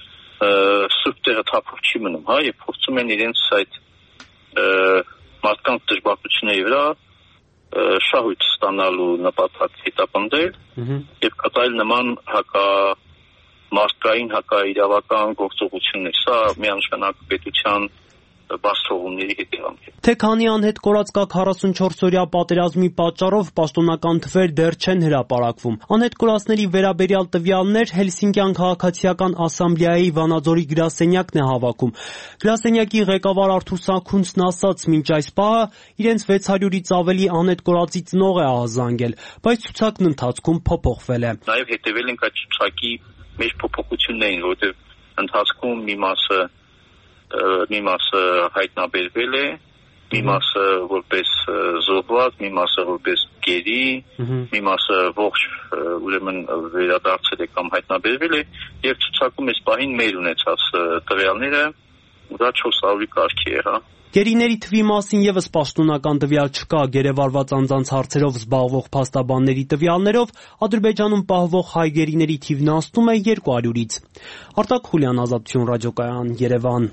սուրբ տեղը թափով չի մնում, եւ փորձում են իրենց այդ մարդկանց դժբախտությունների վրա շահույթ ստանալու նպատակ հետապնդել եւ կատարել նման մարդկային հակաիրավական գործողություններ։ Սա միանշանակ պետության բացթողումների հետևանք է։ Թե քանի անհետ կորած կա 44-օրյա պատերազմի պատճառով պաշտոնական թվեր դեռ չեն հրապարակվում։ Անհետ կորածների վերաբերյալ տվյալներ Հելսինկյան քաղաքացիական ասամբլեայի Վանաձորի գրասենյակն է հավաքում։ Գրասենյակի ղեկավար Արթուր Սաքունցն ասաց, մինչ այս պահը իրենց 600-ից ավելի անհետ կորածի ծնող է ահազանգել, բայց ցուցակն ընթացքում փոփոխվել է։ Նաև հետևել ենք այդ ցուցակի մեջ փոփոխություններին, որովհետև ընթացքում մի մասը հայտնաբերվել է, մի մասը որպես զոհված, մի մասը որպես գերի, մի մասը ողջ ուրեմն վերադարձել է կամ հայտնաբերվել է, եւ ցուցակում այս պահին մեր ունեցած տվյալները դա 400-ի կարգի է, Գերիների թվի մասին եւս պաշտոնական տվյալ չկա, գերեվարված անձանց հարցերով զբաղվող փաստաբանների տվյալներով Ադրբեջանում պահվող հայ գերիների թիվն անցնում է 200-ից։ Արտակ Խուլյան, Ազատություն ռադիոկայան, Երևան։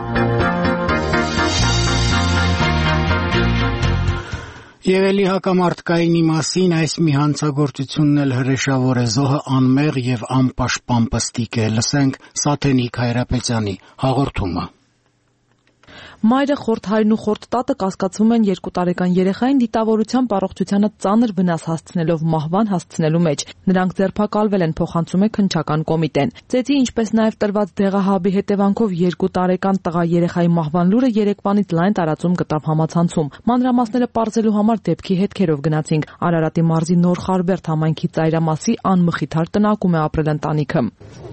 Եվ էլի հակամարտկայինի մասին այս մի հանցագործությունն էլ հրեշավոր է, զոհը անմեղ եւ անպաշտպան պստիկ է։ Լսենք Սաթենիկ Հայրապետյանի հաղորդումը։ Մայրը, խորթ հայրն ու խորթ տատը կասկածվում են 2 տարեկան երեխային դիտավորությամբ առողջությանը ծանր վնաս հասցնելով մահվան հասցնելու մեջ։ Նրանք ձերբակալվել են, փոխանցում է քննչական կոմիտեն։ Ծեծի, ինչպես նաև տրված դեղահաբի հետևանքով 2 տարեկան տղա երեխայի մահվան լուրը երեկվանից լայն տարածում գտավ համացանցում։ Մանրամասները պարզելու համար դեպքի հետքերով գնացինք։ Արարատի մարզի Նոր Խարբերդ համայնքի ծայրամասի անմխիթար տնակում է ապրել ընտանիքը։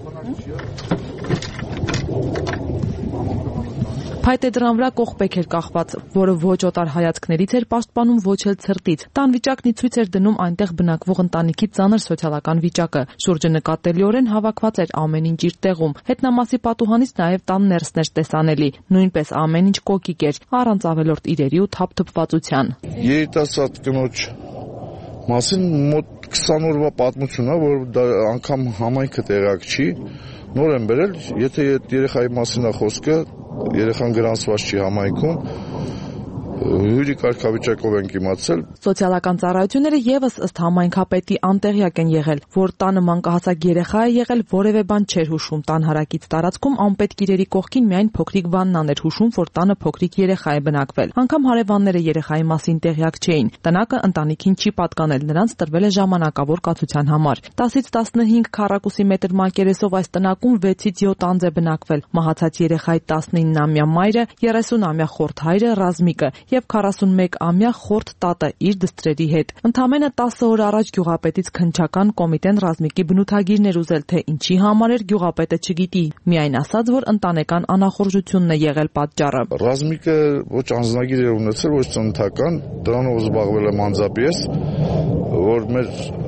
Փայտե դռան վրա կողպեկ էր կախված, որը ոչ օտար հայացքներից էր պաշտպանում, ոչ էլ ցրտից։ Տան վիճակն ի ցույց էր դնում այնտեղ բնակվող ընտանիքի ծանր սոցիալական վիճակը։ Շուրջը նկատելիորեն հավաքված էր ամեն ինչ իր տեղում։ Հետնամասի պատուհանից նաև տան ներսն էր տեսանելի։ Նույնպես ամեն ինչ կոկիկ էր, առանց ավելորդ իրերի ու թափթփվածության։ Երիտասարդ կնոջ մասին մոտ 20 օրվա պատմություն է, որ դա անգամ համայնքը տեղյակ չի։ Նոր են բերել, եթե երեխայի մասին է խոսքը, երեխան գրանցված չի համայնքում, հյուրի կարգավիճակով ենք իմացել։ Սոցիալական ծառայությունները եւս ըստ համայնքապետի անտեղյակ են եղել, որ տանը մանկահասակ երեխա է եղել, որևէ բան չէր հուշում։ Տան հարակից տարածքում անպետք իրերի կողքին միայն փոքրիկ վաննան էր հուշում, որ տանը փոքրիկ երեխա է բնակվել։ Անգամ հարևանները երեխայի մասին տեղյակ չէին։ Տնակը ընտանիքին չի պատկանել, նրանց տրվել է ժամանակավոր կացության համար։ 10-ից 15 քառակուսի մետր մակերեսով այս տնակում 6-ից 7 անձ է բնակվել։ Մահացած երեխայի 19-ամյա մայրը, 30-ամյա խորթ հայրը Ռազմիկը եւ 41-ամյա խորթ տատը իր դստրերի հետ։ Ընդամենը 10 օր առաջ գյուղապետից քննչական կոմիտեն Ռազմիկի բնութագիրներ ուզել, թե ինչի համար էր գյուղապետը չգիտի, միայն ասաց, որ ընտանեկան անախորժությունն է եղել պատճառը։ Ռազմիկը ոչ անձնագիր էր ունեցել, ոչ ծննդական, դրանով զբաղվել եմ անձապիես, որ մեր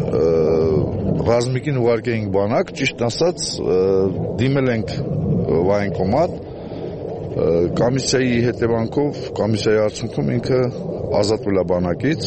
Ռազմիկին ուղարկեինք բանակ, ճիշտ ասած դիմել ենք վայնկոմատ, կոմիսիայի հետևանքով, կոմիսիայի արդյունքում ինքը ազատվել է բանակից,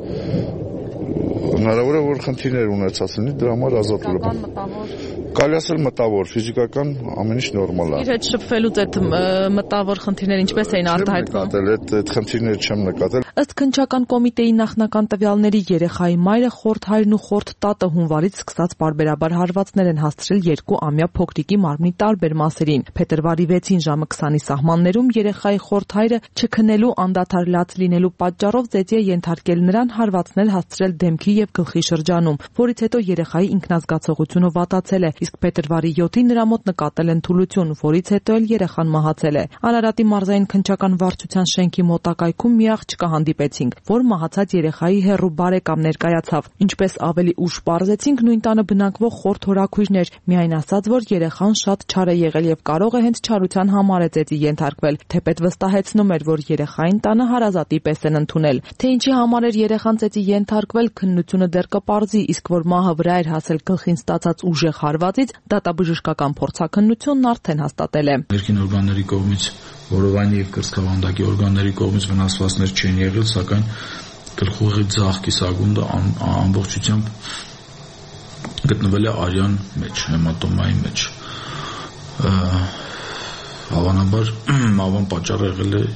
հնարավոր է, որ խնդիրներ ունեցած լինի, դրա համար ազատվել է։ Կարելի ասել մտավոր, ֆիզիկական ամեն ինչ նորմալ է։ Իր հետ շփվելուց այդ մտավոր խնդիրները ինչպես էին արտահայտվում։ Այդ խնդիրները չեմ նկատել։ Ըստ քննչական կոմիտեի նախնական տվյալների երեխայի մայրը խորթ հայրն ու խորթ տատը հունվարից սկսած պարբերաբար հարվածներ են հասցրել 2-ամյա փոքրիկի մարմնի տարբեր մասերին։ Փետրվարի 6-ին ժամը 20-ի սահմաններում երեխայի խորթ հայրը չքնելու անդադար լաց լինելու պատճառով ծեծի է ենթարկել նրան, հարվածներ հասցրել դեմքի եւ գլխի շրջանում, որից հետո երեխայի ինքնազգացողությունը վատացել է, իսկ փետրվարի 7-ին նրա մոտ նկատել են թուլություն, որից հետո էլ երեխան մահացել է։ Արարատի մարզային քննչական վարչության շենքի մոտակայքում մի աղջկա հանդիպեցինք, որ մահացած երեխայի հեռու բարեկամ ներկայացավ։ Ինչպես ավելի ուշ պարզեցինք, նույն տանը բնակվող խորթ հորաքույրներ, միայն ասաց, որ երեխան շատ չար է եղել եւ կարող է հենց չարության համար է ծեծի ենթարկվել, թեպետ վստահեցնում էր, որ երեխային տանը հարազատի պես են ընդունել։ Թե ինչի համար էր երեխան ծեծի ենթարկվել, քննությունը դեռ կպարզի, իսկ որ մահը վրա էր հասել գլխին ստացած ուժեղ հարվածից, դատաբժշկական փորձաքննությունն արդեն հաստատել է։ Ներքին օրգանների կողմից, որովայնի եւ կրծքավանդակի օրգանների կողմից վնասվածքներ չեն եղել, սակայն գլխուղի ձախ կիսագունդը ամբողջությամբ գտնվել է արյան մեջ, հեմատոմայի մեջ։ Հավանաբար մահվան պատճառը եղել է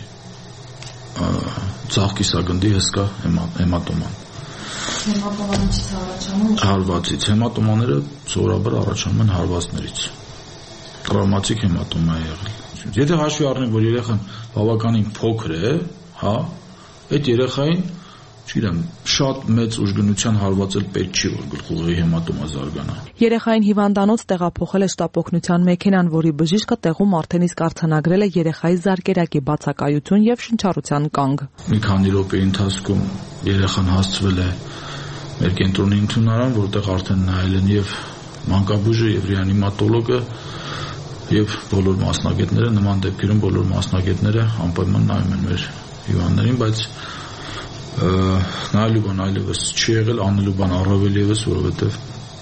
ձախ կիսագնդի հսկա հեմատոման։ Հեմատոման ինչից առաջանում։ Հարվածից։ Հեմատոմաները սովորաբար առաջանում են հարվածներից։ Տրավմատիկ հեմատոմա է եղել։ Եթե հաշվի առնենք, որ երեխան բավականին փոքր է, հա, այդ երեխային, չգիտեմ, շատ մեծ ուժգնության հարվածել պետք չի, որ գլխուղի հեմատոմա զարգանա։ Երեխային հիվանդանոց տեղափոխել է շտապօգնության մեքենան, որի բժիշկը տեղում արդեն իսկ արձանագրել է երեխայի զարկերակի բացակայություն եւ շնչառության կանգ։ Մի քանի րոպեի ընթացքում երեխան հասցվել է մեր կենտրոնի ընդունարան, որտեղ արդեն նայել են եւ մանկաբույժը եւ ռեանիմատոլոգը եւ բոլոր մասնագետները, նման դեպքերում բոլոր մասնագետները անպայման նայում են մեր հիվանդներին, բայց նայելու բան այլևս չի եղել, անելու բան առավել եւս, որովհետեւ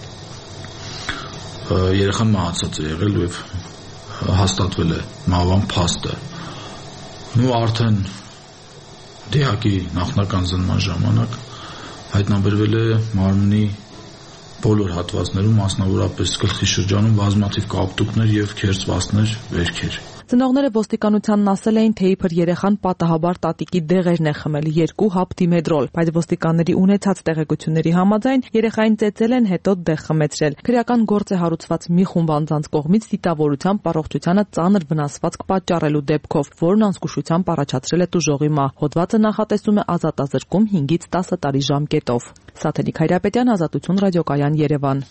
երեխան մահացած է եղել եւ հաստատվել է մահվան փաստը։ Ու արդեն դիակի նախնական զննման ժամանակ հայտնաբերվել է մարմնի բոլոր հատվածներում, մասնավորապես գլխի շրջանում բազմաթիվ կապտուկներ եւ քերծվածքներ, վերքեր։ Ծնողները ոստիկանությանն ասել էին, թե իբր երեխան պատահաբար տատիկի դեղերն է խմել 2 հապ դիմեդրոլ, բայց ոստիկանների ունեցած տեղեկությունների համաձայն երեխային ծեծել են, հետո դեղ խմեցրել։ Քրեական գործ է հարուցված մի խումբ անձանց կողմից դիտավորությամբ առողջությանը ծանր վնասվածք պատճառելու դեպքով, որն անզգուշությամբ առաջացրել է տուժողի մահ։ Հոդվածը նախատեսում է ազատազրկում 5-ից 10 տարի ժամկետով։ Սաթենիկ Հայրապետյան, Ազատություն ռադիոկայան, Երևան։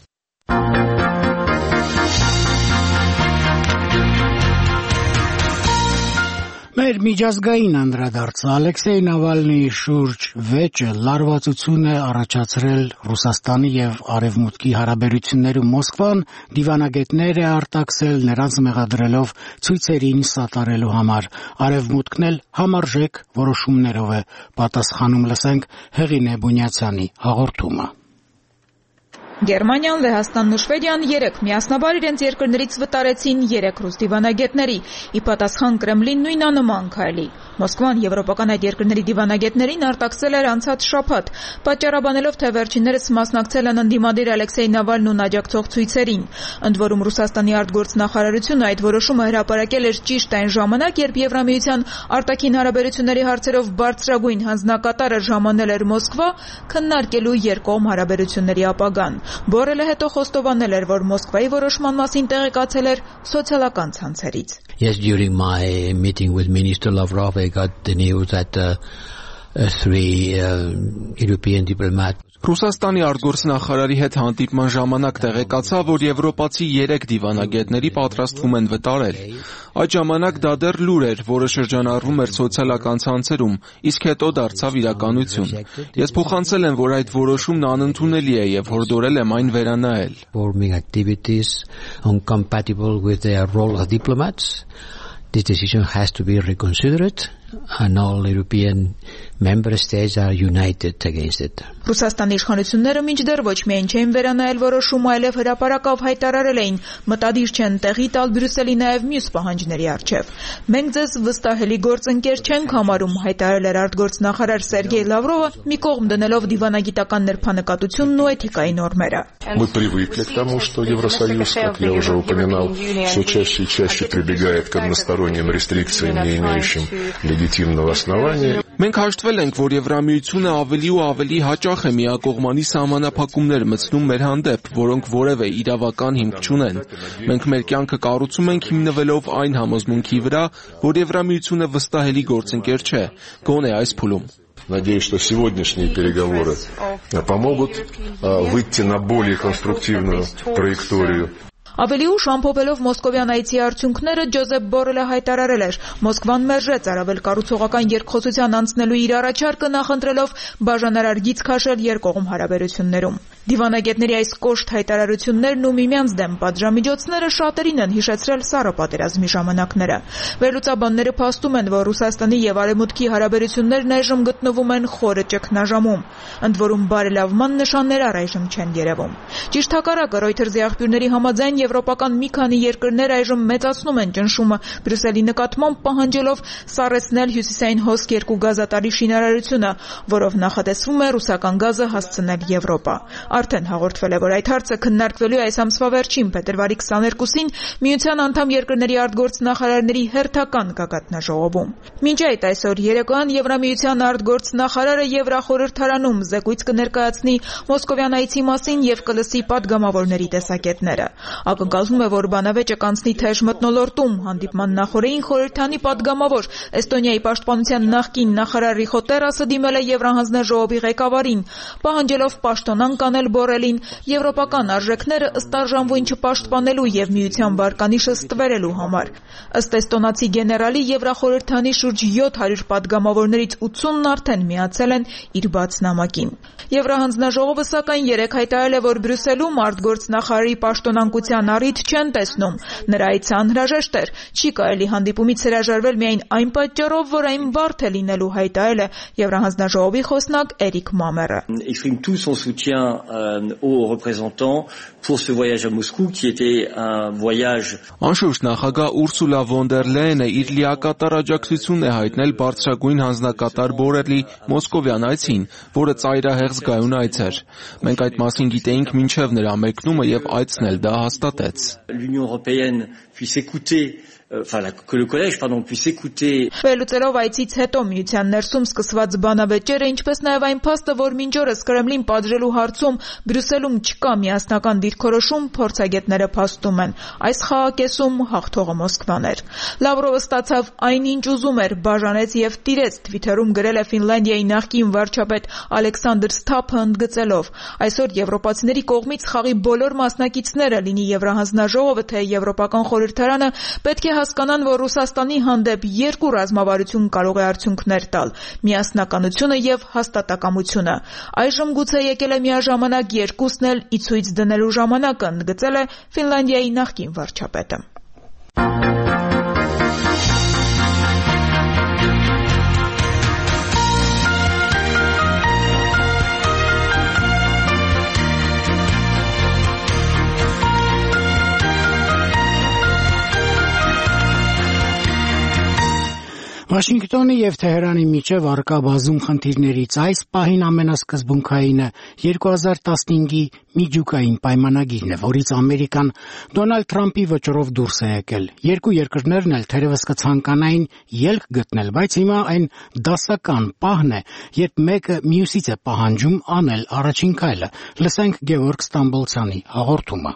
Մեր միջազգային անդրադարձը Ալեքսեյ Նավալնիի շուրջ վեճը լարվածություն է առաջացրել Ռուսաստանի եւ Արևմուտքի հարաբերություններում։ Մոսկվան դիվանագետներ է արտաքսել, նրանց մեղադրելով ցույցերին սատարելու համար։ Արևմուտքն էլ համարժեք որոշումներով է պատասխանում։ Լսենք Հեղինե Բունյացյանի հաղորդումը։ Գերմանիան, Լեհաստանն ու Շվեդիան 3 միասնաբար իրենց երկրներից վտարեցին 3 ռուս դիվանագետների, ի պատասխան Կրեմլին նույնանման քայլի։ Մոսկվան եվրոպական այդ երկրների դիվանագետներին արտաքսել էր անցած շաբաթ, պատճառաբանելով, թե վերջիններս մասնակցել են ընդդիմադիր Ալեքսեյ Նավալնուն աջակցող ցույցերին։ Ընդ որում Ռուսաստանի արտգործնախարարությունը այդ որոշումը հրապարակել էր ճիշտ այն ժամանակ, երբ Եվրամիության արտաքին հարաբերությունների հարցերով բարձրագույն հանձնակատարը ժամանել էր Մոսկվա քննարկելու երկկողմ հարաբերությունների ապագան։ Բորելը հետո խոստովանել էր, որ Մոսկվայի որոշման մասին տեղեկացել էր սոցիալական ցանցերից։ Yes, during my meeting with Minister Lavrov, I got the news that three European diplomats. Ռուսաստանի արտգործնախարարի հետ հանդիպման ժամանակ տեղեկացա, որ եվրոպացի 3 դիվանագետների պատրաստվում են վտարել։ Այդ ժամանակ դա դեռ լուր էր, որը շրջանառվում էր սոցիալական ցանցերում, իսկ հետո դարձավ իրականություն։ Ես փոխանցել եմ, որ այդ որոշումն անընդունելի է եւ հորդորել եմ այն վերանայել։ Forming activities incompatible with their role as diplomats. This decision has to be reconsidered, and all European member states are united against it. Ռուսաստանի իշխանությունները մինչդեռ ոչ միայն չեն վերանայել որոշումը, այլև հրապարակավ հայտարարել էին, մտադիր չեն տեղի տալ Բրյուսելի նաև մյուս պահանջների առջև։ Մենք ձեզ վստահելի գործընկեր չենք համարում, հայտարարել էր արտգործնախարար Սերգեյ Լավրովը, մի կողմ դնելով դիվանագիտական նրբանկատությունն ու էթիկայի նորմերը։ Мы привыкли к тому, что Евросоюз, как я уже упоминал, все чаще и чаще прибегает к односторонним рестрикциям, не имеющим легитимного основания. Մենք հաշտվել ենք, որ Եվրամիությունը ավելի ու ավելի հաճախ է միակողմանի սահմանափակումներ մտցնում մեր հանդեպ, որոնք որևէ իրավական հիմք չունեն։ Մենք մեր կյանքը կառուցում ենք հիմնվելով այն համոզմունքի վրա, որ Եվրամիությունը վստահելի գործընկեր չէ, գոնե այս փուլում։ Надеюсь, что сегодняшние переговоры помогут выйти на более конструктивную траекторию. Ավելի ուշ ամփոփելով մոսկովյան այցի արդյունքները Ջոզեփ Բորելը հայտարարել էր. Մոսկվան մերժեց առավել կառուցողական երկխոսության անցնելու իր առաջարկը, նախընտրելով բաժանարար գիծ քաշել երկկողմ հարաբերություններում։ Դիվանագետների այս կոշտ հայտարարություններն ու միմյանց դեմ պատժամիջոցները շատերին են հիշեցրել սառը պատերազմի ժամանակները։ Վերլուծաբանները փաստում են, որ Ռուսաստանի եւ Արևմուտքի հարաբերություններն այժմ գտնվում են խորը ճգնաժամում, ընդ որում բարելավման նշաններ առայժմ չեն երևում։ Ճիշտ հակառակը Reuters-ի աղբյուրների համաձայն եվրոպական մի քանի երկրներ այժմ մեծացնում են ճնշումը Բրյուսելի նկատմամբ, պահանջելով սառեցնել հյուսիսային հոսք 2 գազատարի շինարարությունը, որով նախատեսվում է ռուսական գազը հասցնել Եվրոպա։ Արդեն հաղորդվել է, որ այդ հարցը քննարկվելու է այս ամսվա վերջին փետրվարի 22-ին Միության անդամ երկրների արտգործնախարարների հերթական գագաթնաժողովում։ Մինչ այդ այսօր երեկոյան Եվրամիության արտգործնախարարը Եվրախորհրդարանում զեկույց կներկայացնի մոսկովյան այցի մասին եւ կլսի падգամավորների տեսակետները։ Ակնկալվում է, որ բանավեճը կանցնի թեժ մթնոլորտում։ Հանդիպման նախօրեին խորհրդանի падգամավոր Էստոնիայի պաշտպանության նախկին նախարար Ռիխո Տերասը դիմել է Եվրահանձնաժողովի ղեկավարին, պահանջելով պաշտոնանկ անել Բորելին եվրոպական արժեքները ըստ արժանվույն չպաշտպանելու եւ միության վարկանիշը ստվերելու համար։ Ըստ էստոնացի գեներալի Եվրախորհրդանի շուրջ 700 падգամավորներից 80-ն արդեն միացել են իր բաց նամակին։ Եվրահանձնաժողովը սակայն երեկ հայտարարել է, որ Բրյուսելում արտգործնախարարի պաշտոնանկության առիթ չեն տեսնում։ Նրա այցը անհրաժեշտ էր, չի կարելի հանդիպումից հրաժարվել միայն այն պատճառով, որ այն բարդ է լինելու, հայտարարել է Եվրահանձնաժողովի խոսնակ Էրիկ Մամերը։ Անշուշտ նախագահ Ուրսուլա վոն դեր Լեյենը իր լիակատար աջակցությունն է հայտնել բարձրագույն հանձնակատար Բորելի մոսկովյան այցին, որը ծայրահեղ զգայուն այց էր։ Մենք այդ մասին գիտեինք մինչև նրա մեկնումը եւ այցն էլ դա հաստատեց։ Վերլուծելով այցից հետո միության ներսում սկսված բանավեճերը, ինչպես նաև այն փաստը, որ մինչ օրս Կրեմլին պատժելու հարցում Բրյուսելում չկա միասնական դիրքորոշում, փորձագետները փաստում են։ Այս խաղակեսում հաղթողը Մոսկվան էր։ Լավրովը ստացավ այն, ինչ ուզում էր, բաժանեց եւ տիրեց, Twitter-ում գրել է Ֆինլանդիայի նախկին վարչապետ Ալեքսանդր Սթափը ընդգծելով. այսօր եվրոպացիների կողմից խաղի բոլոր մասնակիցները, լինի Եվրահանձնաժողովը թե Եվրոպական խորհրդարանը, պետք է հասկանան, որ Ռուսաստանի հանդեպ երկու ռազմավարություն կարող է արդյունքներ տալ՝ միասնականությունը եւ հաստատակամությունը։ Այժմ գուցե եկել է միաժամանակ երկուսն էլ ի ցույց դնելու ժամանակը, ընդգծել է Ֆինլանդիայի նախկին վարչապետը։ Վաշինգտոնի եւ Թեհրանի միջև առկա բազում խնդիրներից այս պահին ամենասկզբունքայինը 2015-ի միջուկային պայմանագիրն է, որից Ամերիկան Դոնալդ Թրամփի վճռով դուրս է եկել։ Երկու երկրներն էլ թերևս կցանկանային ելք գտնել, բայց հիմա այն դասական պահն է, երբ մեկը մյուսից է պահանջում անել առաջին քայլը։ Լսենք Գևորգ Ստամբոլցյանի հաղորդումը։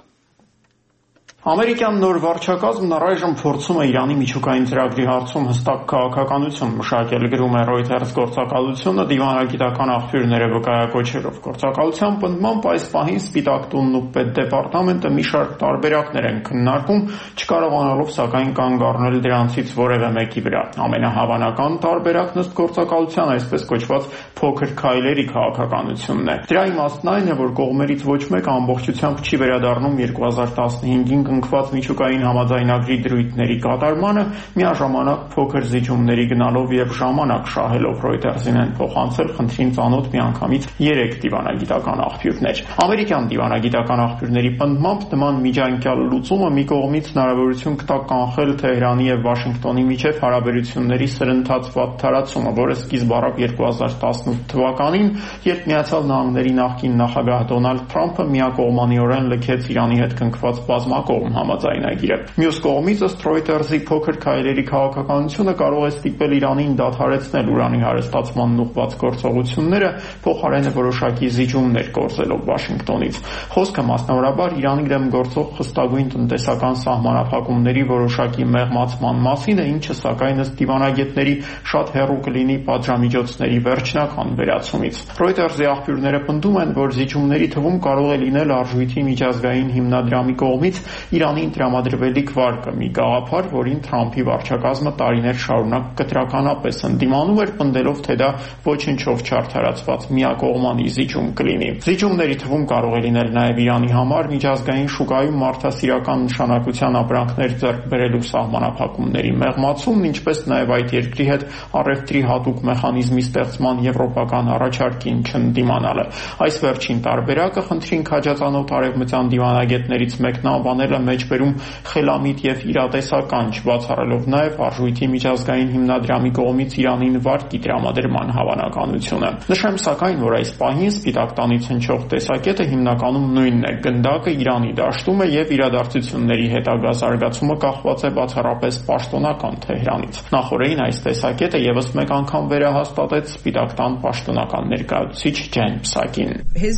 Ամերիկյան նոր վարչակազմն առայժմ փորձում է Իրանի միջուկային ծրագրի հարցում հստակ քաղաքականություն մշակել, գրում է Reuters գործակալությունը դիվանագիտական աղբյուրները վկայակոչելով։ Գործակալության պնդմամբ այս պահին Սպիտակ տունն ու Պետդեպարտամենտը մի շարք տարբերակներ են քննարկում, չկարողանալով սակայն կանգ առնել դրանցից որևէ մեկի վրա։ Ամենահավանական տարբերակն ըստ գործակալության այսպես կոչված փոքր քայլերի քաղաքականությունն է։ Դրա իմաստն այն է, որ կողմերից ոչ մեկը ամբողջությամբ չի վերադառնում 2015-ին ընկված միջուկային համաձայնագրի դրույթների կատարմանը, միաժամանակ փոքր զիջումների գնալով եւ ժամանակ շահելով Reuters-ին են փոխանցել խնդրին ծանոթ միանգամից 3 դիվանագիտական աղբյուրներ։ Ամերիկյան դիվանագիտական աղբյուրների պնդմամբ նման միջանկյալ լուծումը մի կողմից հնարավորություն կտա կանխել Թեհրանի եւ Վաշինգտոնի միջև հարաբերությունների սրընթաց վատթարացումը, որը սկիզբ առավ 2018 թվականին, երբ Միացյալ Նահանգների նախկին նախագահ Դոնալդ Թրամփը միակողմանիորեն լքեց Իրանի հետ կնքված բազմակողմ համաձայնագիրը։ Մյուս կողմից ըստ Reuters-ի փոքր քայլերի քաղաքականությունը կարող է ստիպել Իրանին դադարեցնել ուրանի հարստացմանն ուղղված գործողությունները, փոխարենը որոշակի զիջումներ կորզելով Վաշինգտոնից։ Խոսքը մասնավորաբար Իրանի դեմ գործող խստագույն տնտեսական սահմանափակումների որոշակի մեղմացման մասին է, ինչը սակայն ըստ դիվանագետների շատ հեռու կլինի պատժամիջոցների վերջնական վերացումից։ Reuters-ի աղբյուրները պնդում են, որ զիջումների թվում կարող է լինել արժույթի միջազգային հիմնադրամի կողմից Իրանին տրամադրվելիք վարկը, մի գաղափար, որին Թրամփի վարչակազմը տարիներ շարունակ կտրականապես ընդդիմանում էր, պնդելով, թե դա ոչնչով չարդարացված միակողմանի զիջում կլինի։ Զիջումների թվում կարող է լինել նաև Իրանի համար միջազգային շուկայում մարդասիրական նշանակության ապրանքներ ձեռք բերելու սահմանափակումների մեղմացումն, ինչպես նաև այդ երկրի հետ առևտրի հատուկ մեխանիզմի ստեղծման եվրոպական առաջարկին չընդդիմանալը։ Այս վերջին տարբերակը խնդրին քաջածանոթ արևմտյան դիվանագետներից մեկն անվանել է մեջբերում խելամիտ եւ իրատեսական, չբացառելով նաև արժույթի միջազգային հիմնադրամի կողմից Իրանին վարկի տրամադրման հավանականությունը։ Նշեմ սակայն, որ այս պահին Սպիտակ տանից հնչող տեսակետը հիմնականում նույնն է՝ գնդակը Իրանի դաշտում է եւ իրադարձությունների հետագա զարգացումը կախված է բացառապես պաշտոնական Թեհրանից։ Նախորդին այս տեսակետը եւս մեկ անգամ վերահաստատեց Սպիտակ տան պաշտոնական ներկայացուցիչ Ջեն Պսակին։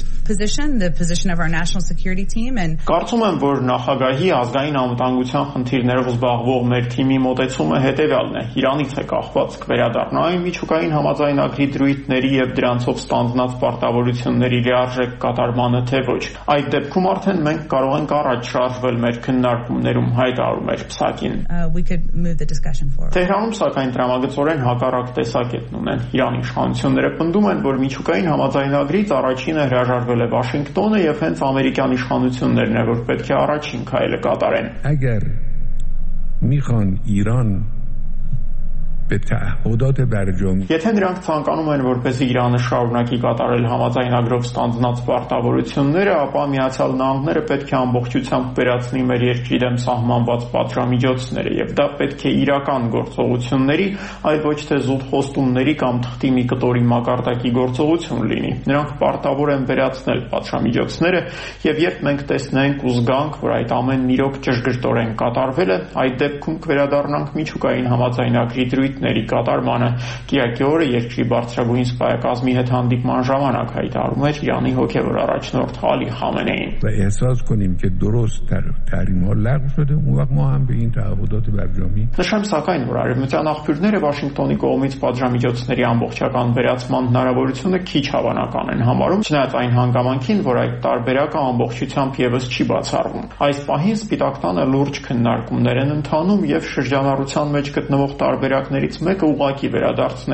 Կարծում եմ, որ նախագահի ազգային անվտանգության խնդիրներով զբաղվող մեր թիմի մոտեցումը հետևյալն է. Իրանից է կախված կվերադառնա այն միջուկային համաձայնագրի դրույթների եւ դրանցով ստանձնած պարտավորությունների լիարժեք կատարմանը, թե ոչ։ Այդ դեպքում արդեն մենք կարող ենք առաջ շարժվել մեր քննարկումներում, հայտարարում էր Պսակին։ Թեհրանում սակայն տրամագծորեն հակառակ տեսակետն ունեն։ Իրանի իշխանությունները պնդում են, որ միջուկային համաձայնագրից առաջինը հրաժարվել է Վաշինգտոնը եւ հենց ամերիկյան իշխանություններն է, որ պետք է առաջին քայլը կատարեն։ اگر میخوان ایران به تعهدات برجامی Եթե նրանք ցանկանում են, որպեսզի Իրանը շարունակի կատարել համաձայնագրով ստանձնած պարտավորությունները, ապա Միացյալ Նահանգները պետք է ամբողջությամբ վերացնի մեր երկրի դեմ սահմանված պատժամիջոցները, եւ դա պետք է իրական գործողությունների, այլ ոչ թե զուտ խոստումների կամ թղթի մի կտորի մակարդակի գործողություն լինի։ Նրանք պարտավոր են վերացնել պատժամիջոցները, եւ երբ մենք տեսնենք ու զգանք, որ այդ ամենն իրոք ճշգրտորեն կատարվել է, այդ դեպքում կվերադառնանք միջուկային համաձայնագրի դրույթ կատարմանը։ Կիրակի օրը երկրի բարձրագույն սպայակազմի հետ հանդիպման ժամանակ հայտարարում էր Իրանի հոգևոր առաջնորդ Ալի Խամենեին։ و احساس کنیم که درست تحریم‌ها لغو شده اون وقت ما هم به این تعهدات برجامی Նշեմ սակայն, որ արևմտյան աղբյուրները Վաշինգտոնի կողմից պատժամիջոցների ամբողջական վերացման հնարավորությունը քիչ հավանական են համարում, չնայած այն հանգամանքին, որ այդ տարբերակը ամբողջությամբ եւս չի բացառվում։ Այս պահին Սպիտակ տանը լուրջ քննարկումներ են ընթանում եւ շրջանառության մեջ գտնվող տարբերակների մեկը ուղղակի վերադարձն է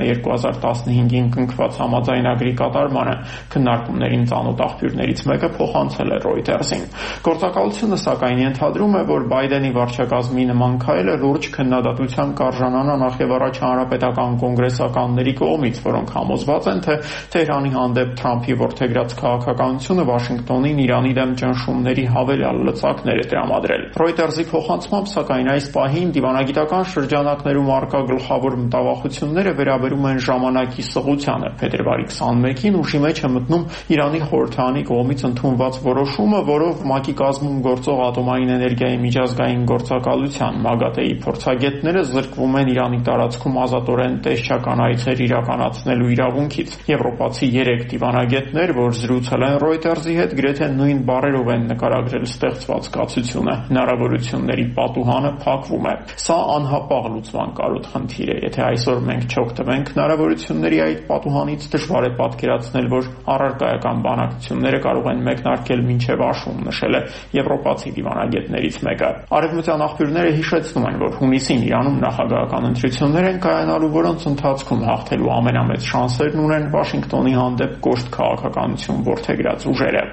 2015-ին կնքված համաձայնագրի կատարմանը։ Քննարկումներին ծանոթ աղբյուրներից մեկը փոխանցել է Reuters-ին։ Գործակալությունը սակայն ենթադրում է, որ Բայդենի վարչակազմի նման քայլը լուրջ քննադատության կարժանանա նախ եւ առաջ հանրապետական կոնգրեսականների կողմից, որոնք համոզված են, թե Թեհրանի հանդեպ Թրամփի որդեգրած քաղաքականությունը Վաշինգտոնին Իրանի դեմ ճնշումների հավելյալ լծակներ է տրամադրել։ Reuters-ի փոխանցմամբ, սակայն այս պահին դիվանագիտական շրջանակներում առկա գլխավոր մտավախությունները վերաբերում են ժամանակի սղությանը։ Փետրվարի 21-ին ուժի մեջ է մտնում Իրանի խորհրդարանի կողմից ընդունված որոշումը, որով ՄԱԿ-ի կազմում գործող ատոմային էներգիայի միջազգային գործակալության ՄԱԳԱՏԵ-ի փորձագետները զրկվում են Իրանի տարածքում ազատորեն տեսչական այցեր իրականացնելու իրավունքից։ Եվրոպացի 3 դիվանագետներ, որ զրուցել են Reuters-ի հետ, գրեթե նույն բառերով են նկարագրել ստեղծված կացությունը։ Հնարավորությունների պատուհանը փակվում է։ Սա անհապաղ լուծման կարոտ խնդիր է։ Եթե այսօր մենք չօգտվենք հնարավորությունների այդ պատուհանից, դժվար է պատկերացնել, որ առարկայական բանակցությունները կարող են մեկնարկել մինչև աշուն, նշել է եվրոպացի դիվանագետներից մեկը։ Արևմտյան աղբյուրները հիշեցնում են, որ հունիսին Իրանում նախագահական ընտրություններ են կայանալու, որոնց ընթացքում հաղթելու ամենամեծ շանսերն ունեն Վաշինգտոնի հանդեպ կոշտ քաղաքականություն որդեգրած ուժերը։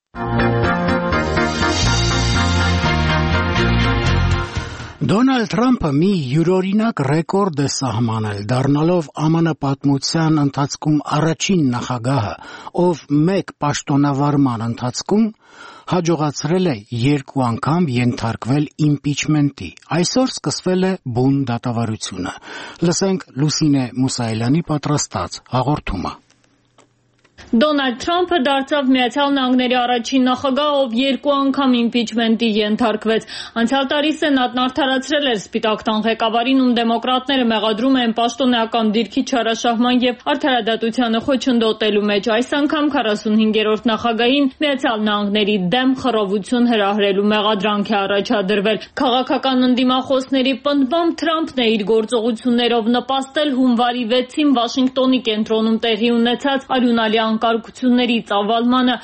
Դոնալդ Թրամփը մի յուրօրինակ ռեկորդ է սահմանել, դառնալով ԱՄՆ պատմության ընթացքում առաջին նախագահը, ով մեկ պաշտոնավարման ընթացքում հաջողացրել է 2 անգամ ենթարկվել իմպիչմենտի։ Այսօր սկսվել է բուն դատավարությունը։ Լսենք Լուսինե Մուսայելյանի պատրաստած հաղորդումը։ Դոնալդ Թրամփը դարձավ Միացյալ Նահանգների առաջին նախագահ, ով 2 անգամ իմպիչմենտի ենթարկվեց։ Անցյալ տարի Սենատն արդարացրել էր Սպիտակ տան ղեկավարին, ում դեմոկրատները մեղադրում են պաշտոնեական դիրքի չարաշահման եւ արդարադատությանը խոչընդոտելու մեջ։ Այս անգամ 45-րդ նախագահին Միացյալ Նահանգների դեմ խռովություն հրահրելու մեղադրանք է առաջադրվել։ Քաղաքական ընդդիմախոսների պնդմամբ Թրամփն է իր գործողություններով նպաստել հունվարի 6-ին Վաշինգտոնի կենտրոնում տեղի ունեցած արյունալի անկարգությունների ծավալմանը։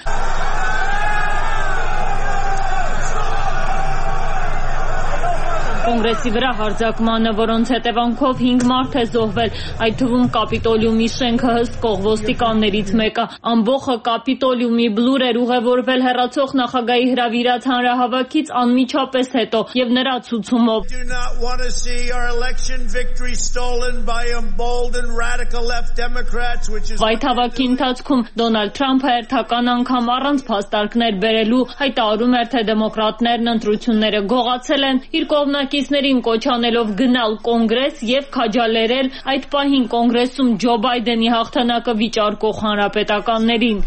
Կոնգրեսի վրա հարձակմանը, որոնց հետևանքով 5 մարդ է զոհվել, այդ թվում Կապիտոլիումի շենքը հսկող ոստիկաններից մեկը։ Ամբողջը Կապիտոլիումի բլուր էր ուղևորվել հեռացող նախագահի հրավիրած հանրահավաքից անմիջապես հետո եւ նրա ցուցումով։ Այդ հավաքի ընթացքում Դոնալդ Թրամփը հերթական անգամ առանց փաստարկներ բերելու հայտարարում էր, թե դեմոկրատներն ընտրությունները գողացել են, իր կողմնակիցներին կոչ անելով գնալ կոնգրես եւ քաջալերել այդ պահին կոնգրեսում Ջո Բայդենի հաղթանակը վիճարկող հանրապետականներին։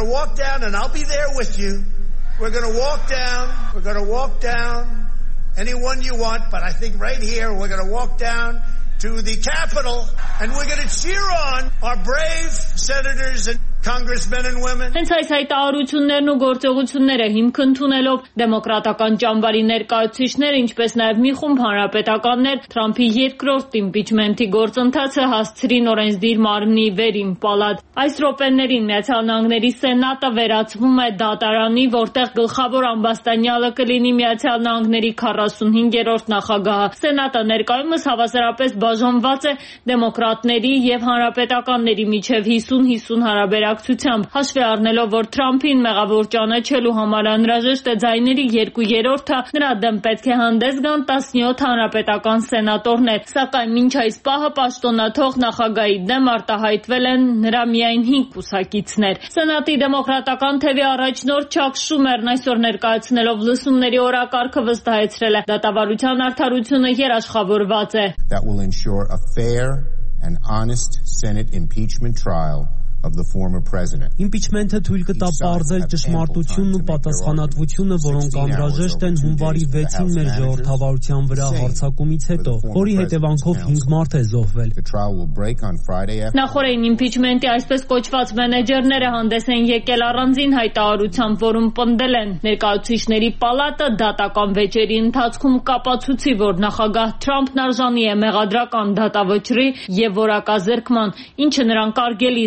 Anyone you want, but I think right here we're going to walk down to the Capitol and we're going to cheer on our brave senators and congressmen and women. Հենց այս հայտարարություններն ու գործողությունները հիմք ընդունելով դեմոկրատական ճամբարի ներկայացուցիչները, ինչպես նաև մի խումբ հանրապետականներ Թրամփի երկրորդ իմպիչմենտի գործընթացը հասցրին օրենսդիր մարմնի վերին պալատ։ Այս րոպեներին Միացյալ Նահանգների Սենատը վերածվում է դատարանի, որտեղ գլխավոր ամբաստանյալը կլինի Միացյալ Նահանգների 45-րդ նախագահը։ Սենատը ներկայումս հավասարապես բաժանված է դեմոկրատների եւ հանրապետականների միջև 50-50 հարաբերակցությամբ, հաշվի առնելով, որ Թրամփին մեղավոր ճանաչելու համար անհրաժեշտ է ձայների 2/3-ը, նրա դեմ պետք է հանդես գան 17 հանրապետական սենատորներ, սակայն մինչ այս պահը պաշտոնաթող նախագահի դեմ արտահայտվել են նրա միայն 5 կուսակիցներ։ Սենատի դեմոկրատական թևի առաջնորդ Չակ Շումերն այսօր ներկայացնելով լսումների օրակարգը վստահեցրել է, դատավարության արդարությունը երաշխավորված է։ That will ensure a fair and honest Senate impeachment trial of the former president. Իմպիչմենտը թույլ կտա պարզել ճշմարտությունն ու պատասխանատվությունը, որոնք անհրաժեշտ են հունվարի 6-ին մեր ժողովրդավարության վրա հարձակումից հետո, որի հետևանքով 5 մարդ է զոհվել։ Նախորդին իմպիչմենտի այսպես կոչված մենեջերները հանդես են եկել առանձին հայտարարությամբ, որում պնդել են ներկայացուցիչների պալատը դատական վեճերի ընթացքում կապացուցի, որ նախագահ Թրամփն արժանի է մեղադրական դատավճռի եւ որակազրկման, ինչը նրան կարգելի զբաղեց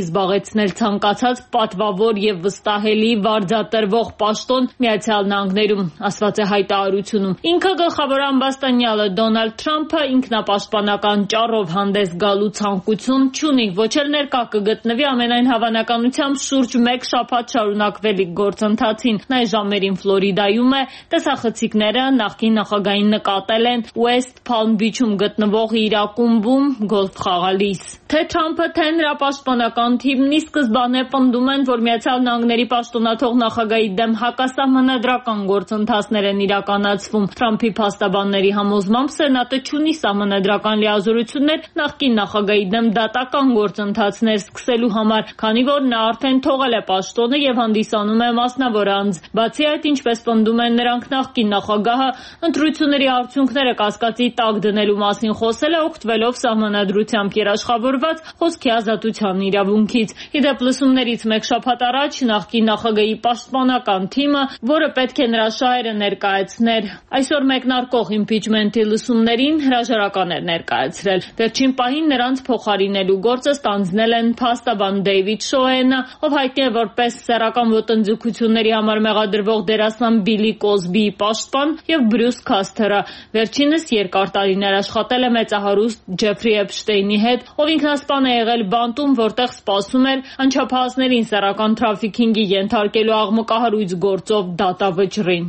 ներկայացնել ցանկացած պատվավոր եւ վստահելի վարձատրվող պաշտոն Միացյալ Նահանգներում, ասված է հայտարարությունում։ Ինքը գլխավոր ամբաստանյալը Դոնալդ Թրամփը ինքնապաշտպանական ճառով հանդես գալու ցանկություն չունի, ոչ էլ ներկա կգտնվի ամենայն հավանականությամբ շուրջ 1 շաբաթ շարունակվելիք գործընթացին։ Նա ժամերին Ֆլորիդայում է, տեսախցիկները նախկին նախագահին նկատել են West Palm Beach-ում գտնվող իր ակումբում գոլֆ խաղալիս։ Թե Թրամփը, թե նրա պաշտպանական թիմն ի սկզբանե պնդում են, որ Միացյալ Նահանգների պաշտոնաթող նախագահի դեմ հակասահմանադրական գործընթացներ են իրականացվում։ Թրամփի փաստաբանների համոզմամբ Սենատը չունի սահմանադրական լիազորություններ նախկին նախագահի դեմ դատական գործընթացներ սկսելու համար, քանի որ նա արդեն թողել է պաշտոնը եւ հանդիսանում է մասնավոր անձ։ Բացի այդ, ինչպես պնդում են նրանք, նախկին նախագահը ընտրությունների արդյունքները կասկածի տակ դնելու մասին խոսել է օգտվելով սահմանադրությամբ երաշխավորված խոսքի ազատության իրավունքից։ Իդեպ լսումներից 1 շաբաթ առաջ նախկին նախագահի պաշտպանական թիմը, որը պետք է նրա շահերը ներկայացներ, այսօր մեկնարկող իմպիչմենթի լսումներին հրաժարական էր ներկայացրել։ Վերջին պահին նրանց փոխարինելու գործը ստանձնել են փաստաբան Դեյվիդ Շոենը, ով հայտնի է որպես սեռական ոտնձգությունների համար մեղադրվող դերասան Բիլի Կոսբիի պաշտպան, եւ Բրյուս Քասթերը։ Վերջինս երկար տարիներ աշխատել է մեծահարուստ Ջեֆրի Էփշտեյնի հետ, ով ինքնասպան է եղել բանտում, որտեղ սպասում էր անչափահասներին սեռական թրաֆիքինգի ենթարկելու աղմկահարույց գործով դատավճռին։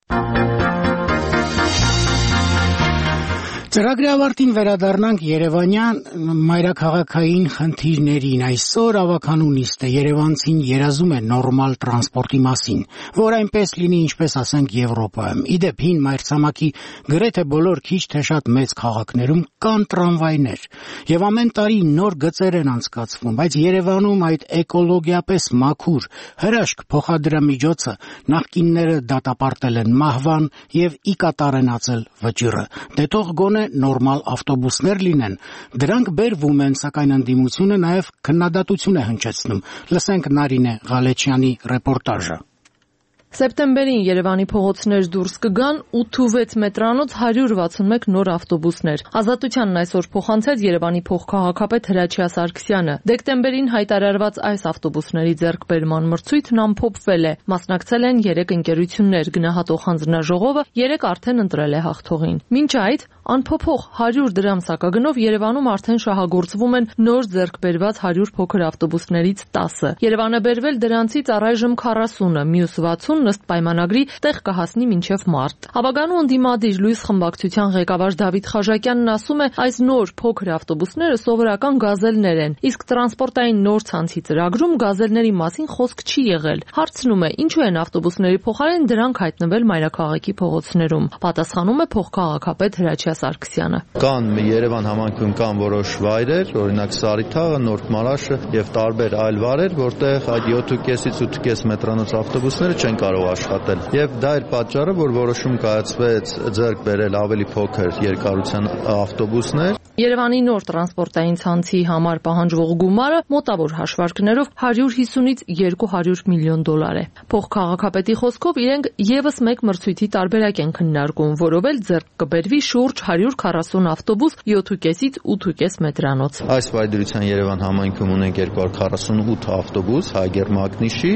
Ծրագրի ավարտին վերադառնանք Երևանյան մայրաքաղաքային խնդիրներին։ Այսօր ավականու նիստ է, երևանցին երազում է նորմալ տրանսպորտի մասին, որ այնպես լինի, ինչպես ասենք Եվրոպայում։ Իդեպ հին մայրցամաքի գրեթե բոլոր քիչ թե շատ մեծ քաղաքներում կան տրամվայներ, եւ ամեն տարի նոր գծեր են անցկացվում, բայց Երևանում այդ էկոլոգիապես մաքուր հրաշք փոխադրամիջոցը նախկինները դատապարտել են մահվան եւ ի կատարենացել վճիռը։ Դե թող գոնե նորմալ ավտոբուսներ լինեն։ Դրանք բերվում են, սակայն ընդդիմությունը նաև քննադատություն է հնչեցնում։ Լսենք Նարինե Ղալեչյանի ռեպորտաժը։ Սեպտեմբերին Երևանի փողոցներ դուրս կգան 8-6 մետրանոց 161 նոր ավտոբուսներ։ Ազատությանն այսօր փոխանցեց Երևանի փոխքաղաքապետ Հրաչյա Սարգսյանը։ Դեկտեմբերին հայտարարված այս ավտոբուսների ձեռքբերման մրցույթն ամփոփվել է։ Մասնակցել են 3 ընկերություններ, գնահատող հանձնաժողովը 3 արդեն ընտրել է հաղթողին։ Մինչ այդ անփոփոխ 100 դրամ սակագնով Երևանում արդեն շահագործվում են նոր ձեռքբերված 100 փոքր ավտոբուսներից 10-ը։ Երևանը բերվել դրանցից առայժմ 40-ը, մյուս 60 ըստ պայմանագրի տեղ կհասնի մինչև մարտ։ Հավագանու ընդդիմադիր Լույս խմբակցության ղեկավար Դավիթ Խաժակյանն ասում է, այս նոր փոքր ավտոբուսները սովորական գազելներ են, իսկ տրանսպորտային նոր ցանցի ծրագրում գազելների մասին խոսք չի եղել։ Հարցնում է, ինչու են ավտոբուսների փոխարեն դրանք հայտնվել մայրաքաղաքի փողոցներում։ Պատասխանում է փոխքաղաքապետ Հրաչյա Սարգսյանը։ Կան Երևան համայնքում կան որոշ վայրեր, օրինակ Սարիթաղը, Նորդ Մարաշը եւ տարբեր այլ վայրեր, որտեղ այդ 7.5-ից 8.5 մետրանոց ավտոբուսները չեն կարող աշխատել։ Եվ դա էր պատճառը, որ որոշում կայացվեց ձեռք բերել ավելի փոքր երկարության ավտոբուսներ։ Երևանի նոր տրանսպորտային ցանցի համար պահանջվող գումարը մոտավոր հաշվարկներով 150-ից 200 միլիոն դոլար է։ Փոխքաղաքապետի խոսքով իրենք եւս մեկ մրցույթի տարբերակ են քննարկում, որով էլ ձեռք կբերվի շուրջ 140 ավտոբուս 7.5-ից 8.5 մետրանոց։ Այս վայրդրության Երևան համայնքում ունենք 248 ավտոբուս Հայգեր Մագնիշի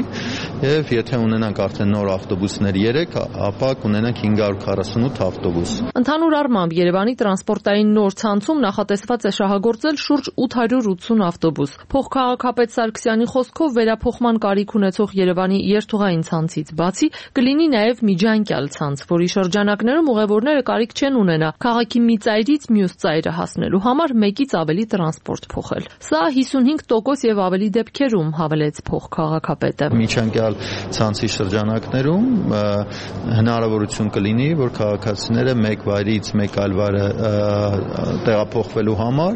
եւ եթե ունենանք արդեն նոր ավտոբուսներ 3, ապա կունենանք 548 ավտոբուս։ Ընդհանուր առմամբ Երևանի տրանսպորտային նոր ցանցում նախատեսված է շահագործել շուրջ 880 ավտոբուս։ Փոխքաղաքապետ Սարգսյանի խոսքով վերափոխման կարիք ունեցող Երևանի երթուղային ցանցից բացի կլինի նաև միջանկյալ ցանց, որի շրջանակներում ուղևորները կարիք չեն ունենա քաղաքի մի ծայրից մյուս ծայրը հասնելու համար մեկից ավելի տրանսպորտ փոխել։ Սա 55% եւ ավելի դեպքերում, հավելեց փոխքաղաքապետը։ Միջանկյալ ցանցի շրջանակներում հնարավորություն կլինի, որ քաղաքացիները մեկ վայրից մեկ այլ վայրը տեղափոխվելու համար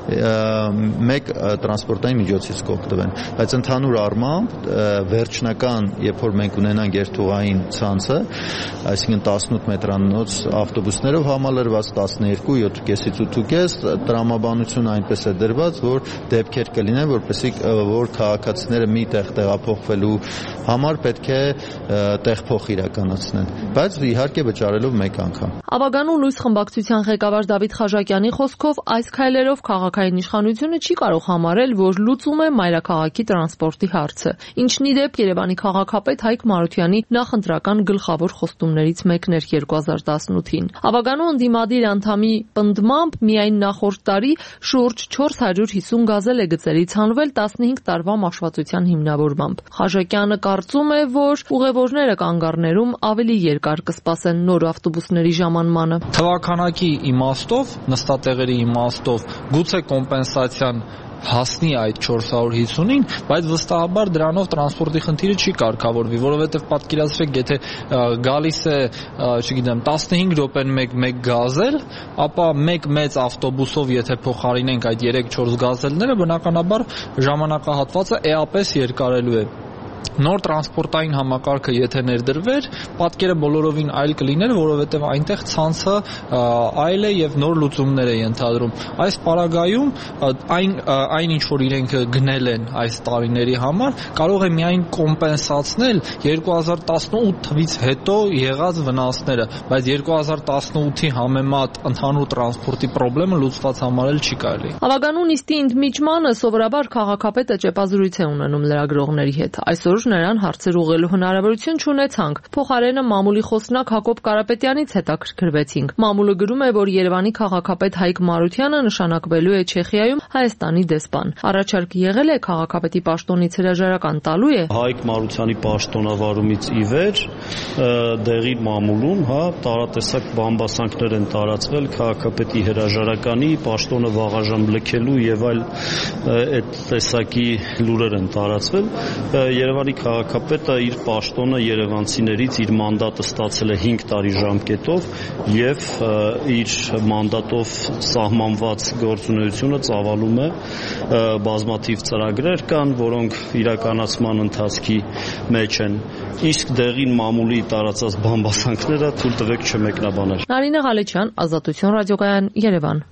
մեկ տրանսպորտային միջոցից կօգտվեն, բայց ընդհանուր առմամբ վերջնական, երբ որ մենք ունենանք երթուղային ցանցը, այսինքն 18 մետրանոց ավտոբուսներով համալրված 12, 7.5-ից 8.5, տրամաբանությունը այնպես է դրված, որ դեպքեր կլինեն, որպեսզի որ քաղաքացիները մի տեղ տեղափոխվելու համար պետք է տեղփոխ իրականացնեն, բայց իհարկե վճարելով մեկ անգամ։ Ավագանու լույս խմբակցության ղեկավար Դավիթ Խաժակյանի խոսքով այս քայլերով քաղաքային իշխանությունը չի կարող համարել, որ լուծում է մայրաքաղաքի տրանսպորտի հարցը, ինչն ի դեպ Երևանի քաղաքապետ Հայկ Մարությանի նախընտրական գլխավոր խոստումներից մեկն էր 2018-ին։ Ավագանու ընդդիմադիր անդամի պնդմամբ միայն նախորդ տարի շուրջ 450 գազել է գծերի ցանվել 15 տարվա մաշվածության հիմնավորմամբ։ Խաժակյանը կարծում է, որ ուղևորները կանգառներում ավելի երկար կսպասեն նոր ավտոբուսների ժամանմանը։ Թվականակի իմաստով, նստատեղերի իմաստով գուցե կոմպենսացիան հասնի այդ 450-ին, բայց վստահաբար դրանով տրանսպորտի խնդիրը չի կարգավորվի, որովհետև պատկերացրեք, եթե գալիս է, չգիտեմ, 15 րոպեն մեկ գազել, ապա մեկ մեծ ավտոբուսով եթե փոխարինենք այդ 3-4 գազելները, բնականաբար ժամանակահատվածը էապես երկարելու է։ Նոր տրանսպորտային համակարգը եթե ներդրվեր, պատկերը բոլորովին այլ կլիներ, որովհետև այնտեղ ցանցը այլ է եւ նոր լուծումներ է ենթադրում։ Այս պարագայում այն ինչ որ իրենք գնել են այս տարիների համար, կարող է միայն կոմպենսացնել 2018 թվից հետո եղած վնասները, բայց 2018-ի համեմատ ընդհանուր տրանսպորտի խնդիրը լուծված համարել չի կարելի։ Ավագանու նիստի ընդմիջմանը սովորաբար քաղաքապետը ճեպազրույց է ունենում լրագրողների հետ։ Այսօր նրան հարցեր ուղղելու հնարավորություն չունեցանք։ Փոխարենը մամուլի խոսնակ Հակոբ Կարապետյանից հետաքրքրվեցինք։ Մամուլը գրում է, որ Երևանի քաղաքապետ Հայկ Մարությանը նշանակվելու է Չեխիայում Հայաստանի դեսպան։ Առաջարկ եղել է քաղաքապետի պաշտոնից հրաժարական տալու է։ Հայկ Մարությանի պաշտոնավարումից ի վեր դեղի մամուլում, տարատեսակ բամբասանքներ են տարածվել քաղաքապետի հրաժարականի պաշտոնը վաղաժամ լքելու եւ այլ այդ տեսակի լուրեր են տարածվել։ Երևանի քաղաքապետը իր պաշտոնը երևանցիներից իր մանդատը ստացել է 5 տարի ժամկետով եւ իր մանդատով սահմանված գործունեությունը ծավալում է բազմաթիվ ծրագրեր կան, որոնք իրականացման ընթացքի մեջ են։ Իսկ դեղին մամուլի տարածած բամբասանքները թույլ տվեք չմեկնաբանել։ Նարինե Ղալեչյան, Ազատություն ռադիոկայան, Երևան։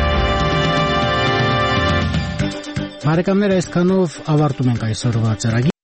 Բարեկամներ, այսքանով ավարտում ենք այսօրվա ծրագիրը։